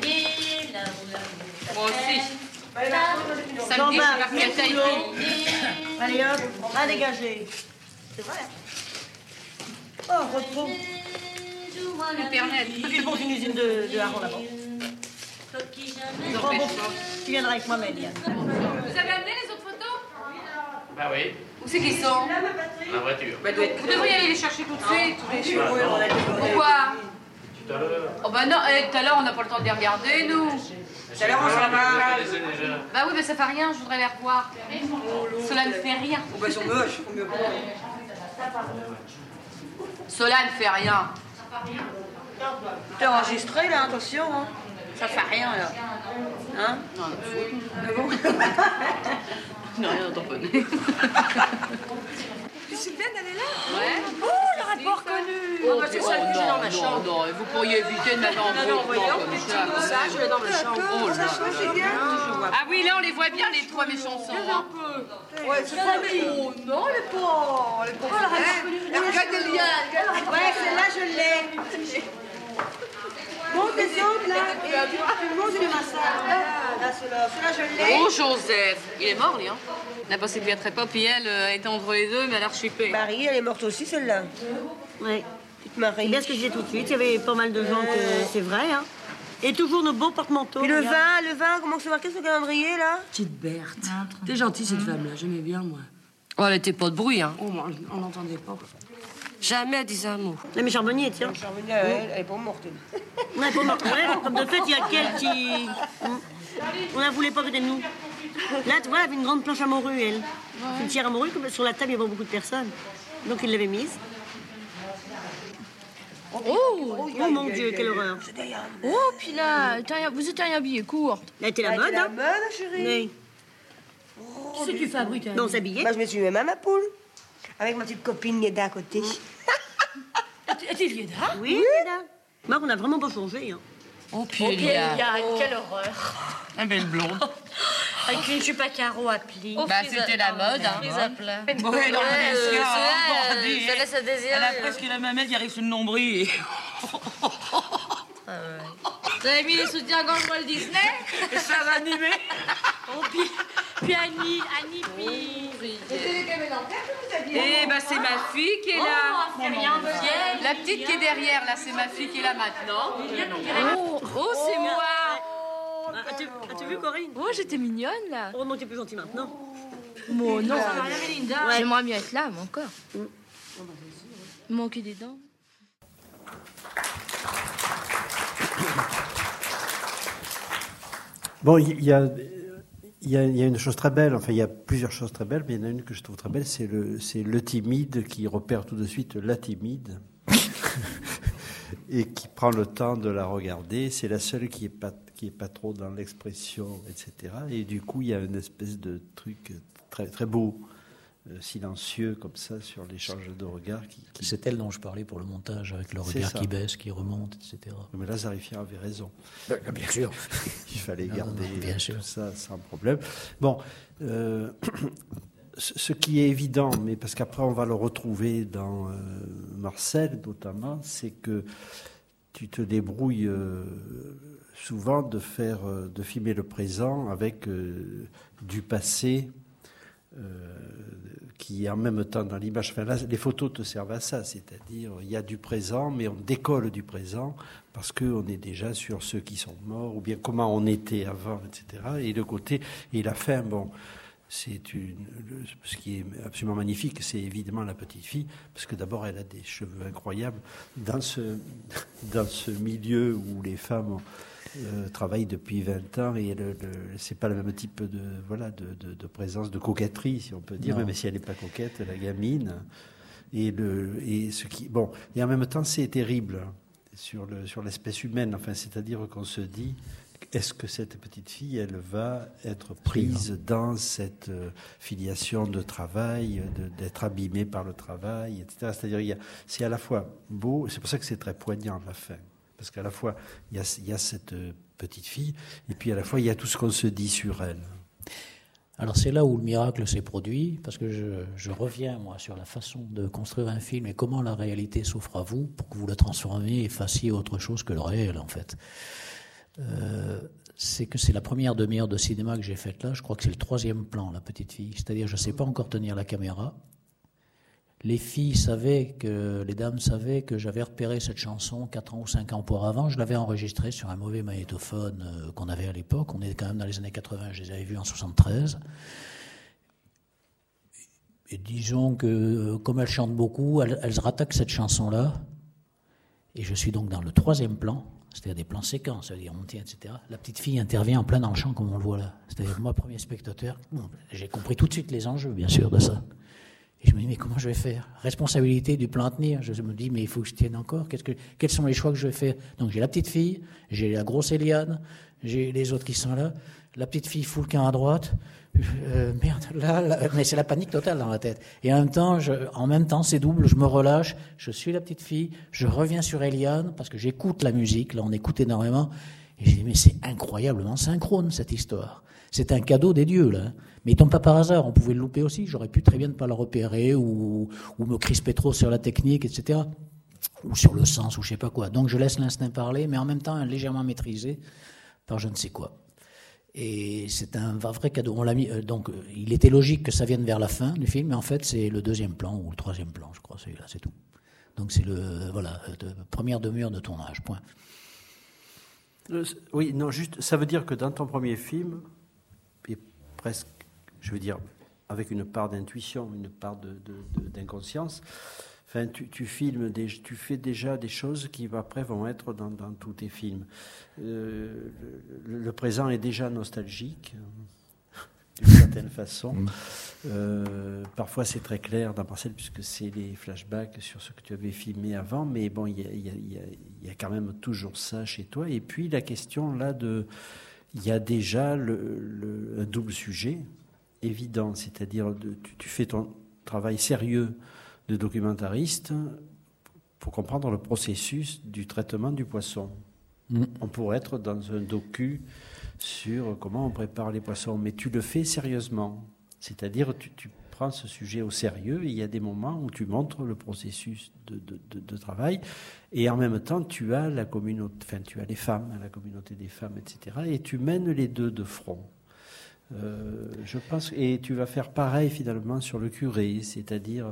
Moi aussi. Samedi, Samedi, c'est marqué à Tahiti. Allez hop, à dégager. C'est vrai. Oh, retrouve. Internet. Je monte une usine de, de hareng là-bas. Je prends bon. Tu viendras avec moi, Mélia. Vous avez amené les autres photos? Bah oui, Où c'est qu'ils sont? la voiture. Bah, doit être- Vous devriez aller les chercher tout de suite. Voilà. Pourquoi? Tout à l'heure. Oh bah non, eh, tout à l'heure on n'a pas le temps de les regarder, nous. Tout à l'heure, on s'en va. Déjà. Bah oui, mais ça fait rien, je voudrais les revoir. Cela ne fait rien. Oh, bah, ils sont moches, faut mieux pas. Cela ne fait rien. T'es enregistré là, attention. Hein. Ça fait rien là. Hein? Non, non, non, rien tamponné. Sylvaine, elle est là? Ouais. Oh, le rapport connu. Oh, bah, c'est ça que j'ai dans ma chambre. Non, non, vous pourriez éviter de mettre en gros plan comme ça. Ça, je l'ai dans ma chambre. Oh là Ça change, c'est bien. Ah oui, là on les voit bien les trois mes chansons. Hein. Ouais, c'est pas lui. Oh non, elle est pas. Elle est pas. Elle regarde des liens. Ouais, celle-là, je l'ai. Monte les autres là, et tu, tu montes le massage. Là, celle-là, celle-là, je l'ai. Oh Joseph, il est mort lui hein. La passé bien très pas, puis elle euh, était entre les deux, mais elle a rechippé. Marie, elle est morte aussi, celle-là. Oui. Petite Marie. C'est bien ce que je disais tout de suite, il y avait pas mal de gens que c'est vrai, hein. Et toujours nos beaux porte-manteaux. Puis le regarde. vin, le vin, comment c'est marqué sur le calendrier, là? Petite Berthe. T'es gentille, cette femme-là. J'aimais bien, moi. Oh, elle était pas de bruit hein. Oh, moi, on n'entendait pas. Jamais elle disait un mot. La mais Charbonnier, tiens. Charbonnier, elle, elle est pas morte. elle. Ouais, pas morte. Ouais, comme de fait, il y a quel qui... On la voulait pas côté de nous. Là, tu vois, elle avait une grande planche à morue, elle. Une tière à morue, comme sur la table, il y avait beaucoup de personnes. Donc, il l'avait mise. Oh, Oh mon Dieu, quelle horreur. oh, puis là, t'as- vous étiez habillée courte. Elle était la Elle mode, était la hein. mode, chérie. Oui. Qu'est-ce que tu fabriques? Non, on s'habillait. Moi, je me suis même à ma poule. Avec ma petite copine Nieda à côté. T'es vieille dame? Oui, là. Marc, on a vraiment pas changé, hein. Oh puis Elia. Quelle horreur. Un belle blonde. Avec une jupe à carreaux à plis. Bah c'était la mode hein. Prise à plat. Oui, non, bien sûr. Ça laisse à désirer. Elle a presque la mamelle qui arrive sur le nombril. Vous avez mis les soutiens-gorge Walt Disney? Et ça va animer. Oh, puis, puis Annie, Annie, puis... Eh bah c'est ma fille qui est là. Oh, c'est rien de vieille. La petite qui est derrière là, c'est ma fille qui est là maintenant. Oh, oh c'est moi. Ah, As-tu as-tu vu, Corinne? Oh, j'étais mignonne, là. Oh non, tu es plus gentille maintenant. Moi, non. Ouais. J'aimerais mieux être là, mais encore. Manquer des dents. Bon, il y a, il y, a, il y a une chose très belle, enfin il y a plusieurs choses très belles, mais il y en a une que je trouve très belle, c'est le, c'est le timide qui repère tout de suite la timide et qui prend le temps de la regarder. C'est la seule qui est pas, qui est pas trop dans l'expression, et cetera. Et du coup, il y a une espèce de truc très, très beau, euh, silencieux comme ça sur l'échange de regards. Qui, qui... C'est elle dont je parlais pour le montage, avec le C'est regard ça. qui baisse, qui remonte, et cetera. Mais là, Zarifia avait raison. Bien sûr. Il fallait Non, garder non, bien tout sûr. ça sans problème. Bon, euh, ce qui est évident, mais parce qu'après on va le retrouver dans euh, Marcel notamment, c'est que tu te débrouilles euh, souvent de faire, euh, de filmer le présent avec euh, du passé. Euh, qui est en même temps dans l'image. Enfin, là, les photos te servent à ça, c'est-à-dire il y a du présent, mais on décolle du présent parce qu'on est déjà sur ceux qui sont morts, ou bien comment on était avant, et cetera. Et le côté, et la fin, bon, c'est une, le, ce qui est absolument magnifique, c'est évidemment la petite fille, parce que d'abord elle a des cheveux incroyables dans ce, dans ce milieu où les femmes ont, Euh, travaille depuis vingt ans et le, le, c'est pas le même type de, voilà, de, de, de présence, de coquetterie, si on peut dire, Non. même si elle n'est pas coquette, la gamine. Et, le, et, ce qui, bon, et en même temps, c'est terrible sur, le, sur l'espèce humaine. Enfin, c'est-à-dire qu'on se dit, est-ce que cette petite fille, elle va être prise dans cette euh, filiation de travail, de, d'être abîmée par le travail, et cetera. C'est-à-dire, il y a, c'est à la fois beau, c'est pour ça que c'est très poignant la fin. Parce qu'à la fois, il y a, il y a cette petite fille, et puis à la fois, il y a tout ce qu'on se dit sur elle. Alors c'est là où le miracle s'est produit, parce que je, je reviens moi sur la façon de construire un film et comment la réalité s'offre à vous pour que vous la transformiez et fassiez autre chose que le réel en fait. Euh, c'est que c'est la première demi-heure de cinéma que j'ai faite là, je crois que c'est le troisième plan, la petite fille, c'est-à-dire je ne sais pas encore tenir la caméra. Les filles savaient que, les dames savaient que j'avais repéré cette chanson quatre ans ou cinq ans auparavant. Je l'avais enregistrée sur un mauvais magnétophone euh, qu'on avait à l'époque. On est quand même dans les années quatre-vingts, je les avais vus en soixante-treize. Et disons que, euh, comme elles chantent beaucoup, elles, elles rattaquent cette chanson-là. Et je suis donc dans le troisième plan, c'est-à-dire des plans séquences, ça veut dire on tient, et cetera. La petite fille intervient en plein dans le champ, comme on le voit là. C'est-à-dire moi, premier spectateur, bon, j'ai compris tout de suite les enjeux, bien sûr, de ça. Et je me dis, mais comment je vais faire? Responsabilité du plan à tenir. Je me dis, mais il faut que je tienne encore. Qu'est-ce que, quels sont les choix que je vais faire? Donc j'ai la petite fille, j'ai la grosse Eliane, j'ai les autres qui sont là. La petite fille fout le camp à droite. Euh, merde, là, là, mais c'est la panique totale dans la tête. Et en même temps, je, en même temps, c'est double. Je me relâche. Je suis la petite fille. Je reviens sur Eliane parce que j'écoute la musique. Là, on écoute énormément. Et je dis, mais c'est incroyablement synchrone cette histoire. C'est un cadeau des dieux, là. Mais il tombe pas par hasard, on pouvait le louper aussi. J'aurais pu très bien ne pas le repérer ou, ou me crisper trop sur la technique, et cetera. Ou sur le sens, ou je sais pas quoi. Donc je laisse l'instinct parler, mais en même temps légèrement maîtrisé par je ne sais quoi. Et c'est un vrai cadeau. On l'a mis, euh, donc il était logique que ça vienne vers la fin du film, mais en fait c'est le deuxième plan ou le troisième plan, je crois, c'est là, c'est tout. Donc c'est le voilà, de, première demi-heure de tournage, point. Euh, oui, non, juste, ça veut dire que dans ton premier film, et presque, je veux dire, avec une part d'intuition, une part de, de, de, d'inconscience, enfin, tu, tu filmes, des, tu fais déjà des choses qui après vont être dans, dans tous tes films. Euh, le, le présent est déjà nostalgique, d'une certaine façon. Mmh. Euh, parfois c'est très clair dans Marcel, puisque c'est les flashbacks sur ce que tu avais filmé avant, mais bon, il y a, y, a, y, a, y a quand même toujours ça chez toi. Et puis la question là de... Il y a déjà le, le, un double sujet évident, c'est-à-dire de, tu, tu fais ton travail sérieux de documentariste pour comprendre le processus du traitement du poisson. Mmh. On pourrait être dans un docu sur comment on prépare les poissons, mais tu le fais sérieusement. C'est-à-dire tu, tu prends ce sujet au sérieux et il y a des moments où tu montres le processus de, de, de, de travail et en même temps tu as la communauté, enfin tu as les femmes, la communauté des femmes, et cetera. Et tu mènes les deux de front. Euh, je pense, et tu vas faire pareil finalement sur le curé, c'est-à-dire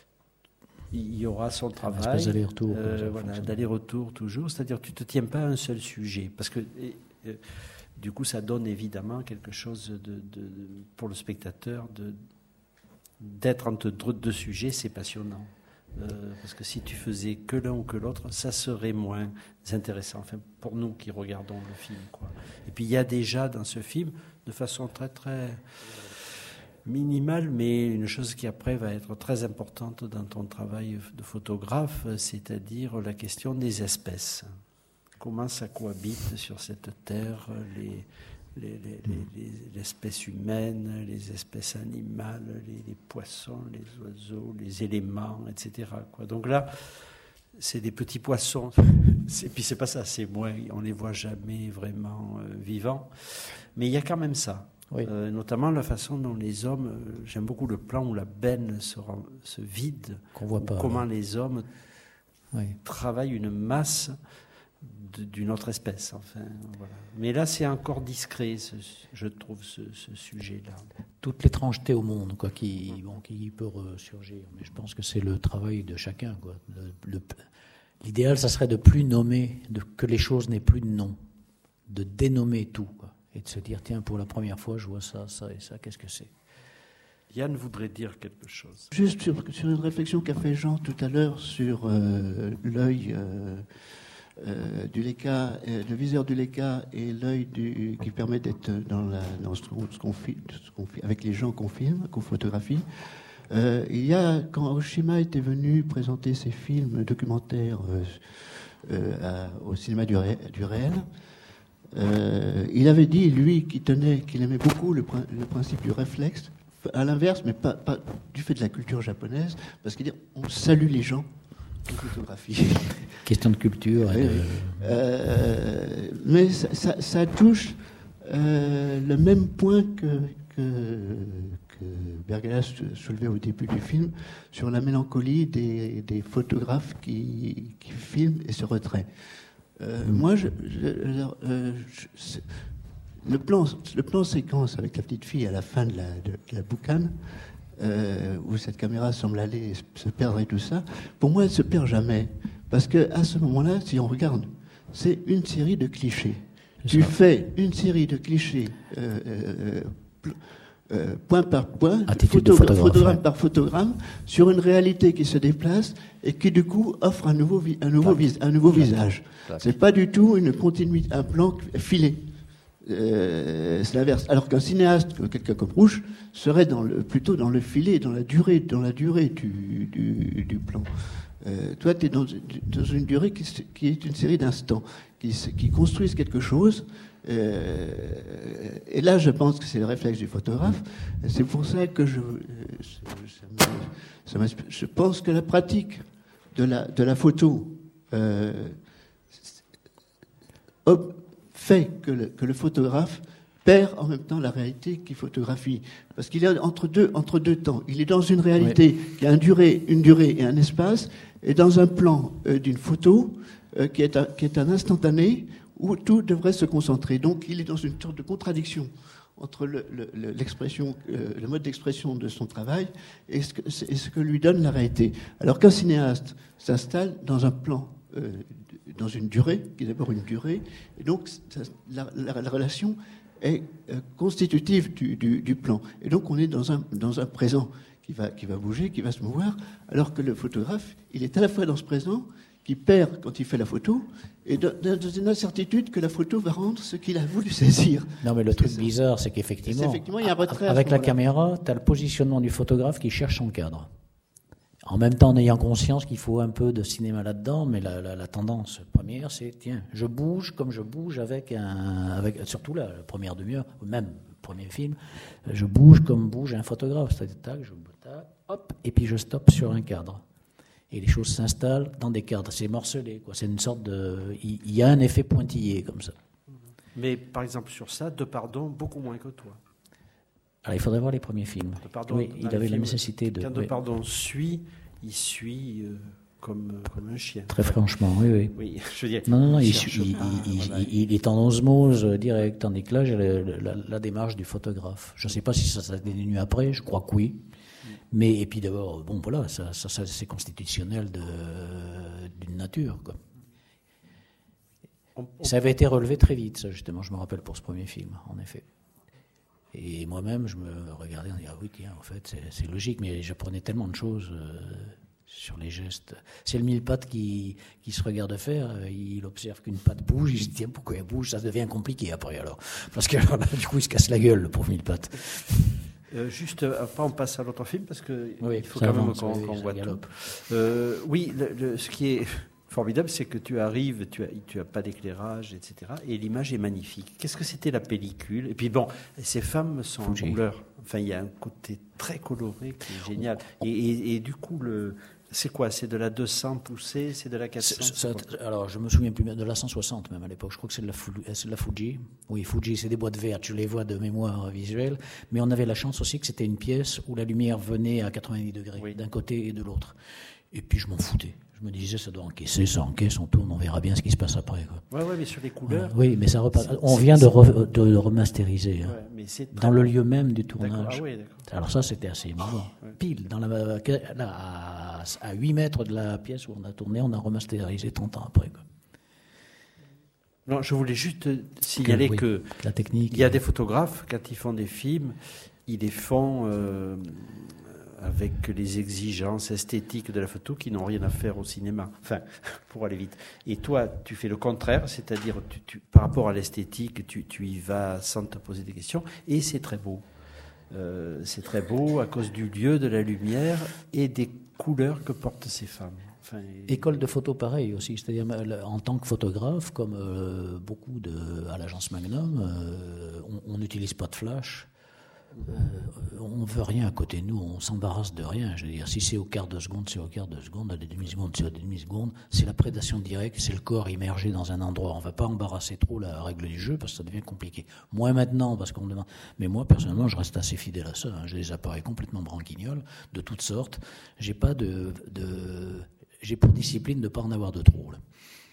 il y aura son travail d'aller-retour, euh, voilà, d'aller-retour toujours, c'est-à-dire tu ne te tiens pas à un seul sujet, parce que et, et, du coup ça donne évidemment quelque chose de, de, de, pour le spectateur de, d'être entre deux sujets, c'est passionnant. Euh, parce que si tu faisais que l'un ou que l'autre, ça serait moins intéressant, enfin, pour nous qui regardons le film, quoi. Et puis il y a déjà dans ce film, de façon très très minimale, mais une chose qui après va être très importante dans ton travail de photographe, c'est-à-dire la question des espèces. Comment ça cohabite sur cette terre, les, les, les, les, les espèces humaines, les espèces animales, les, les poissons, les oiseaux, les éléments, et cetera, quoi. Donc là, c'est des petits poissons. Et puis c'est pas ça, c'est moins, on les voit jamais vraiment euh, vivants. Mais il y a quand même ça. Oui. Euh, notamment la façon dont les hommes, euh, j'aime beaucoup le plan où la benne se, rend, se vide, qu'on voit pas, comment oui. les hommes oui. travaillent une masse de, d'une autre espèce. Enfin, voilà. Mais là, c'est encore discret, ce, je trouve, ce, ce sujet-là. Toute l'étrangeté au monde, quoi, qui, bon, qui peut ressurgir. Mais je pense que c'est le travail de chacun, quoi. Le, le, l'idéal, ça serait de plus nommer, de, que les choses n'aient plus de nom, de dénommer tout, quoi. Et de se dire, tiens, pour la première fois, je vois ça, ça et ça, qu'est-ce que c'est? Yann voudrait dire quelque chose. Juste sur, sur une réflexion qu'a fait Jean tout à l'heure sur euh, l'œil euh, euh, du Leica, euh, le viseur du Leica et l'œil du, qui permet d'être dans, la, dans ce, qu'on, ce, qu'on filme, ce qu'on filme, avec les gens qu'on filme, qu'on photographie. Euh, il y a, quand Oshima était venu présenter ses films documentaires euh, euh, à, au cinéma du, ré, du réel, Euh, il avait dit, lui, qu'il tenait, qu'il aimait beaucoup le, le principe du réflexe, à l'inverse, mais pas, pas du fait de la culture japonaise, parce qu'il dit, on salue les gens en photographie. Question de culture. Oui, de... euh, mais ça, ça, ça touche euh, le même point que, que, que Bergalas soulevait au début du film sur la mélancolie des, des photographes qui, qui filment et se retraient. Euh, mmh. Moi, je, je, alors, euh, je, le, plan, le plan séquence avec la petite fille à la fin de la, de, de la boucane, euh, où cette caméra semble aller se perdre et tout ça, pour moi, elle ne se perd jamais. Parce qu'à ce moment-là, si on regarde, c'est une série de clichés. Tu fais une série de clichés euh, euh, euh, point par point, photo, photogramme ouais. par photogramme, sur une réalité qui se déplace et qui du coup offre un nouveau, vi- un nouveau, vis- un nouveau visage. C'est pas du tout une continuité, un plan filé. Euh, c'est l'inverse. Alors qu'un cinéaste, quelqu'un comme Rouch, serait dans le, plutôt dans le filet, dans la durée, dans la durée du, du, du plan. Euh, toi, tu es dans, dans une durée qui, qui est une série d'instants, qui, qui construisent quelque chose. Euh, et là, je pense que c'est le réflexe du photographe. C'est pour ça que je, ça me, ça je pense que la pratique de la, de la photo euh, fait que le, que le photographe perd en même temps la réalité qu'il photographie. Parce qu'il est entre deux, entre deux temps. Il est dans une réalité oui. qui a une durée, une durée et un espace, et dans un plan euh, d'une photo euh, qui, est un, qui est un instantané où tout devrait se concentrer. Donc il est dans une sorte de contradiction entre le, le, l'expression, euh, le mode d'expression de son travail et ce, que, et ce que lui donne la réalité. Alors qu'un cinéaste s'installe dans un plan, euh, dans une durée, qui est d'abord une durée, et donc ça, la, la, la relation est euh, constitutive du, du, du plan. Et donc on est dans un, dans un présent qui va, qui va bouger, qui va se mouvoir, alors que le photographe, il est à la fois dans ce présent, qui perd quand il fait la photo, et dans, dans une incertitude que la photo va rendre ce qu'il a voulu saisir. Non, mais le truc bizarre, c'est qu'effectivement, c'est effectivement il y a un retrait avec la caméra, tu as le positionnement du photographe qui cherche son cadre. En même temps, en ayant conscience qu'il faut un peu de cinéma là-dedans, mais la, la, la tendance première, c'est, tiens, je bouge comme je bouge avec un... Avec, surtout là, la première demi-heure, ou même le premier film, je bouge comme bouge un photographe. C'est-à-dire, tac, je tac, hop, et puis je stoppe sur un cadre. Et les choses s'installent dans des cadres. C'est morcelé, quoi. C'est une sorte de... Il y a un effet pointillé, comme ça. Mais, par exemple, sur ça, Depardon, beaucoup moins que toi. Alors, il faudrait voir les premiers films. Depardon, oui, il avait la nécessité de... Quand Depardon oui. suit, il suit euh, comme, comme un chien. Très franchement, oui, oui. Oui, je veux dire... Non, non, non, il, il, il, il, voilà. il, il est en osmose directe, tandis que là, j'ai la, la, la démarche du photographe. Je ne sais pas si ça s'est dénudé après, je crois que oui. Mais, et puis d'abord, bon, voilà, ça, ça, ça c'est constitutionnel de, d'une nature, quoi. On, on... Ça avait été relevé très vite, ça, justement, je me rappelle pour ce premier film, en effet. Et moi-même, je me regardais en disant, ah oui, tiens, en fait, c'est, c'est logique, mais j'apprenais tellement de choses euh, sur les gestes. C'est le mille-pattes qui, qui se regarde faire, il observe qu'une patte bouge, il se dit, tiens, pourquoi elle bouge? Ça devient compliqué après, alors. Parce que alors, là, du coup, il se casse la gueule, le pauvre mille-pattes. Euh, juste après, on passe à l'autre film parce qu'il oui, faut quand avance, même qu'on, oui, qu'on voit tout. Euh, oui, le, le, ce qui est formidable, c'est que tu arrives, tu as, tu as pas d'éclairage, et cetera. Et l'image est magnifique. Qu'est-ce que c'était la pellicule? Et puis bon, ces femmes sont en couleur. Enfin, il y a un côté très coloré qui est génial. Et, et, et du coup, le c'est quoi? C'est de la deux cents poussée? C'est de la quatre cents? c'est, c'est, Alors, je me souviens plus, de la cent soixante même à l'époque. Je crois que c'est de la, c'est de la Fuji. Oui, Fuji, c'est des boîtes vertes. Je les vois de mémoire visuelle. Mais on avait la chance aussi que c'était une pièce où la lumière venait à quatre-vingt-dix degrés, oui. d'un côté et de l'autre. Et puis, je m'en foutais. Je me disais, ça doit encaisser, ça encaisse, on tourne, on verra bien ce qui se passe après. Oui, ouais, mais sur les couleurs... Ouais, oui, mais ça repart. On vient de, re, de le remasteriser. Hein, ouais, mais c'est dans le lieu même du tournage. Ah, oui, d'accord. Alors ça, c'était assez émouvant. Ouais. Pile, dans la, là, à, à huit mètres de la pièce où on a tourné, on a remasterisé trente ans après. Quoi. Non, je voulais juste signaler que, oui, que la technique, il y a des photographes, quand ils font des films, ils les font... Euh, avec les exigences esthétiques de la photo qui n'ont rien à faire au cinéma, enfin, pour aller vite. Et toi, tu fais le contraire, c'est-à-dire, tu, tu, par rapport à l'esthétique, tu, tu y vas sans te poser des questions, et c'est très beau. Euh, c'est très beau à cause du lieu, de la lumière et des couleurs que portent ces femmes. Enfin, et... École de photo pareil aussi, c'est-à-dire en tant que photographe, comme euh, beaucoup de, à l'agence Magnum, euh, on n'utilise pas de flash. euh, on ne veut rien à côté de nous, on s'embarrasse de rien. Je veux dire, si c'est au quart de seconde, c'est au quart de seconde, à des demi-secondes, c'est à des demi-secondes. C'est la prédation directe, c'est le corps immergé dans un endroit. On ne va pas embarrasser trop la règle du jeu parce que ça devient compliqué. Moins maintenant parce qu'on me demande. Mais moi, personnellement, je reste assez fidèle à ça. Hein. J'ai des appareils complètement branquignoles, de toutes sortes. J'ai pas de, de... J'ai pour discipline de ne pas en avoir de trop. Là.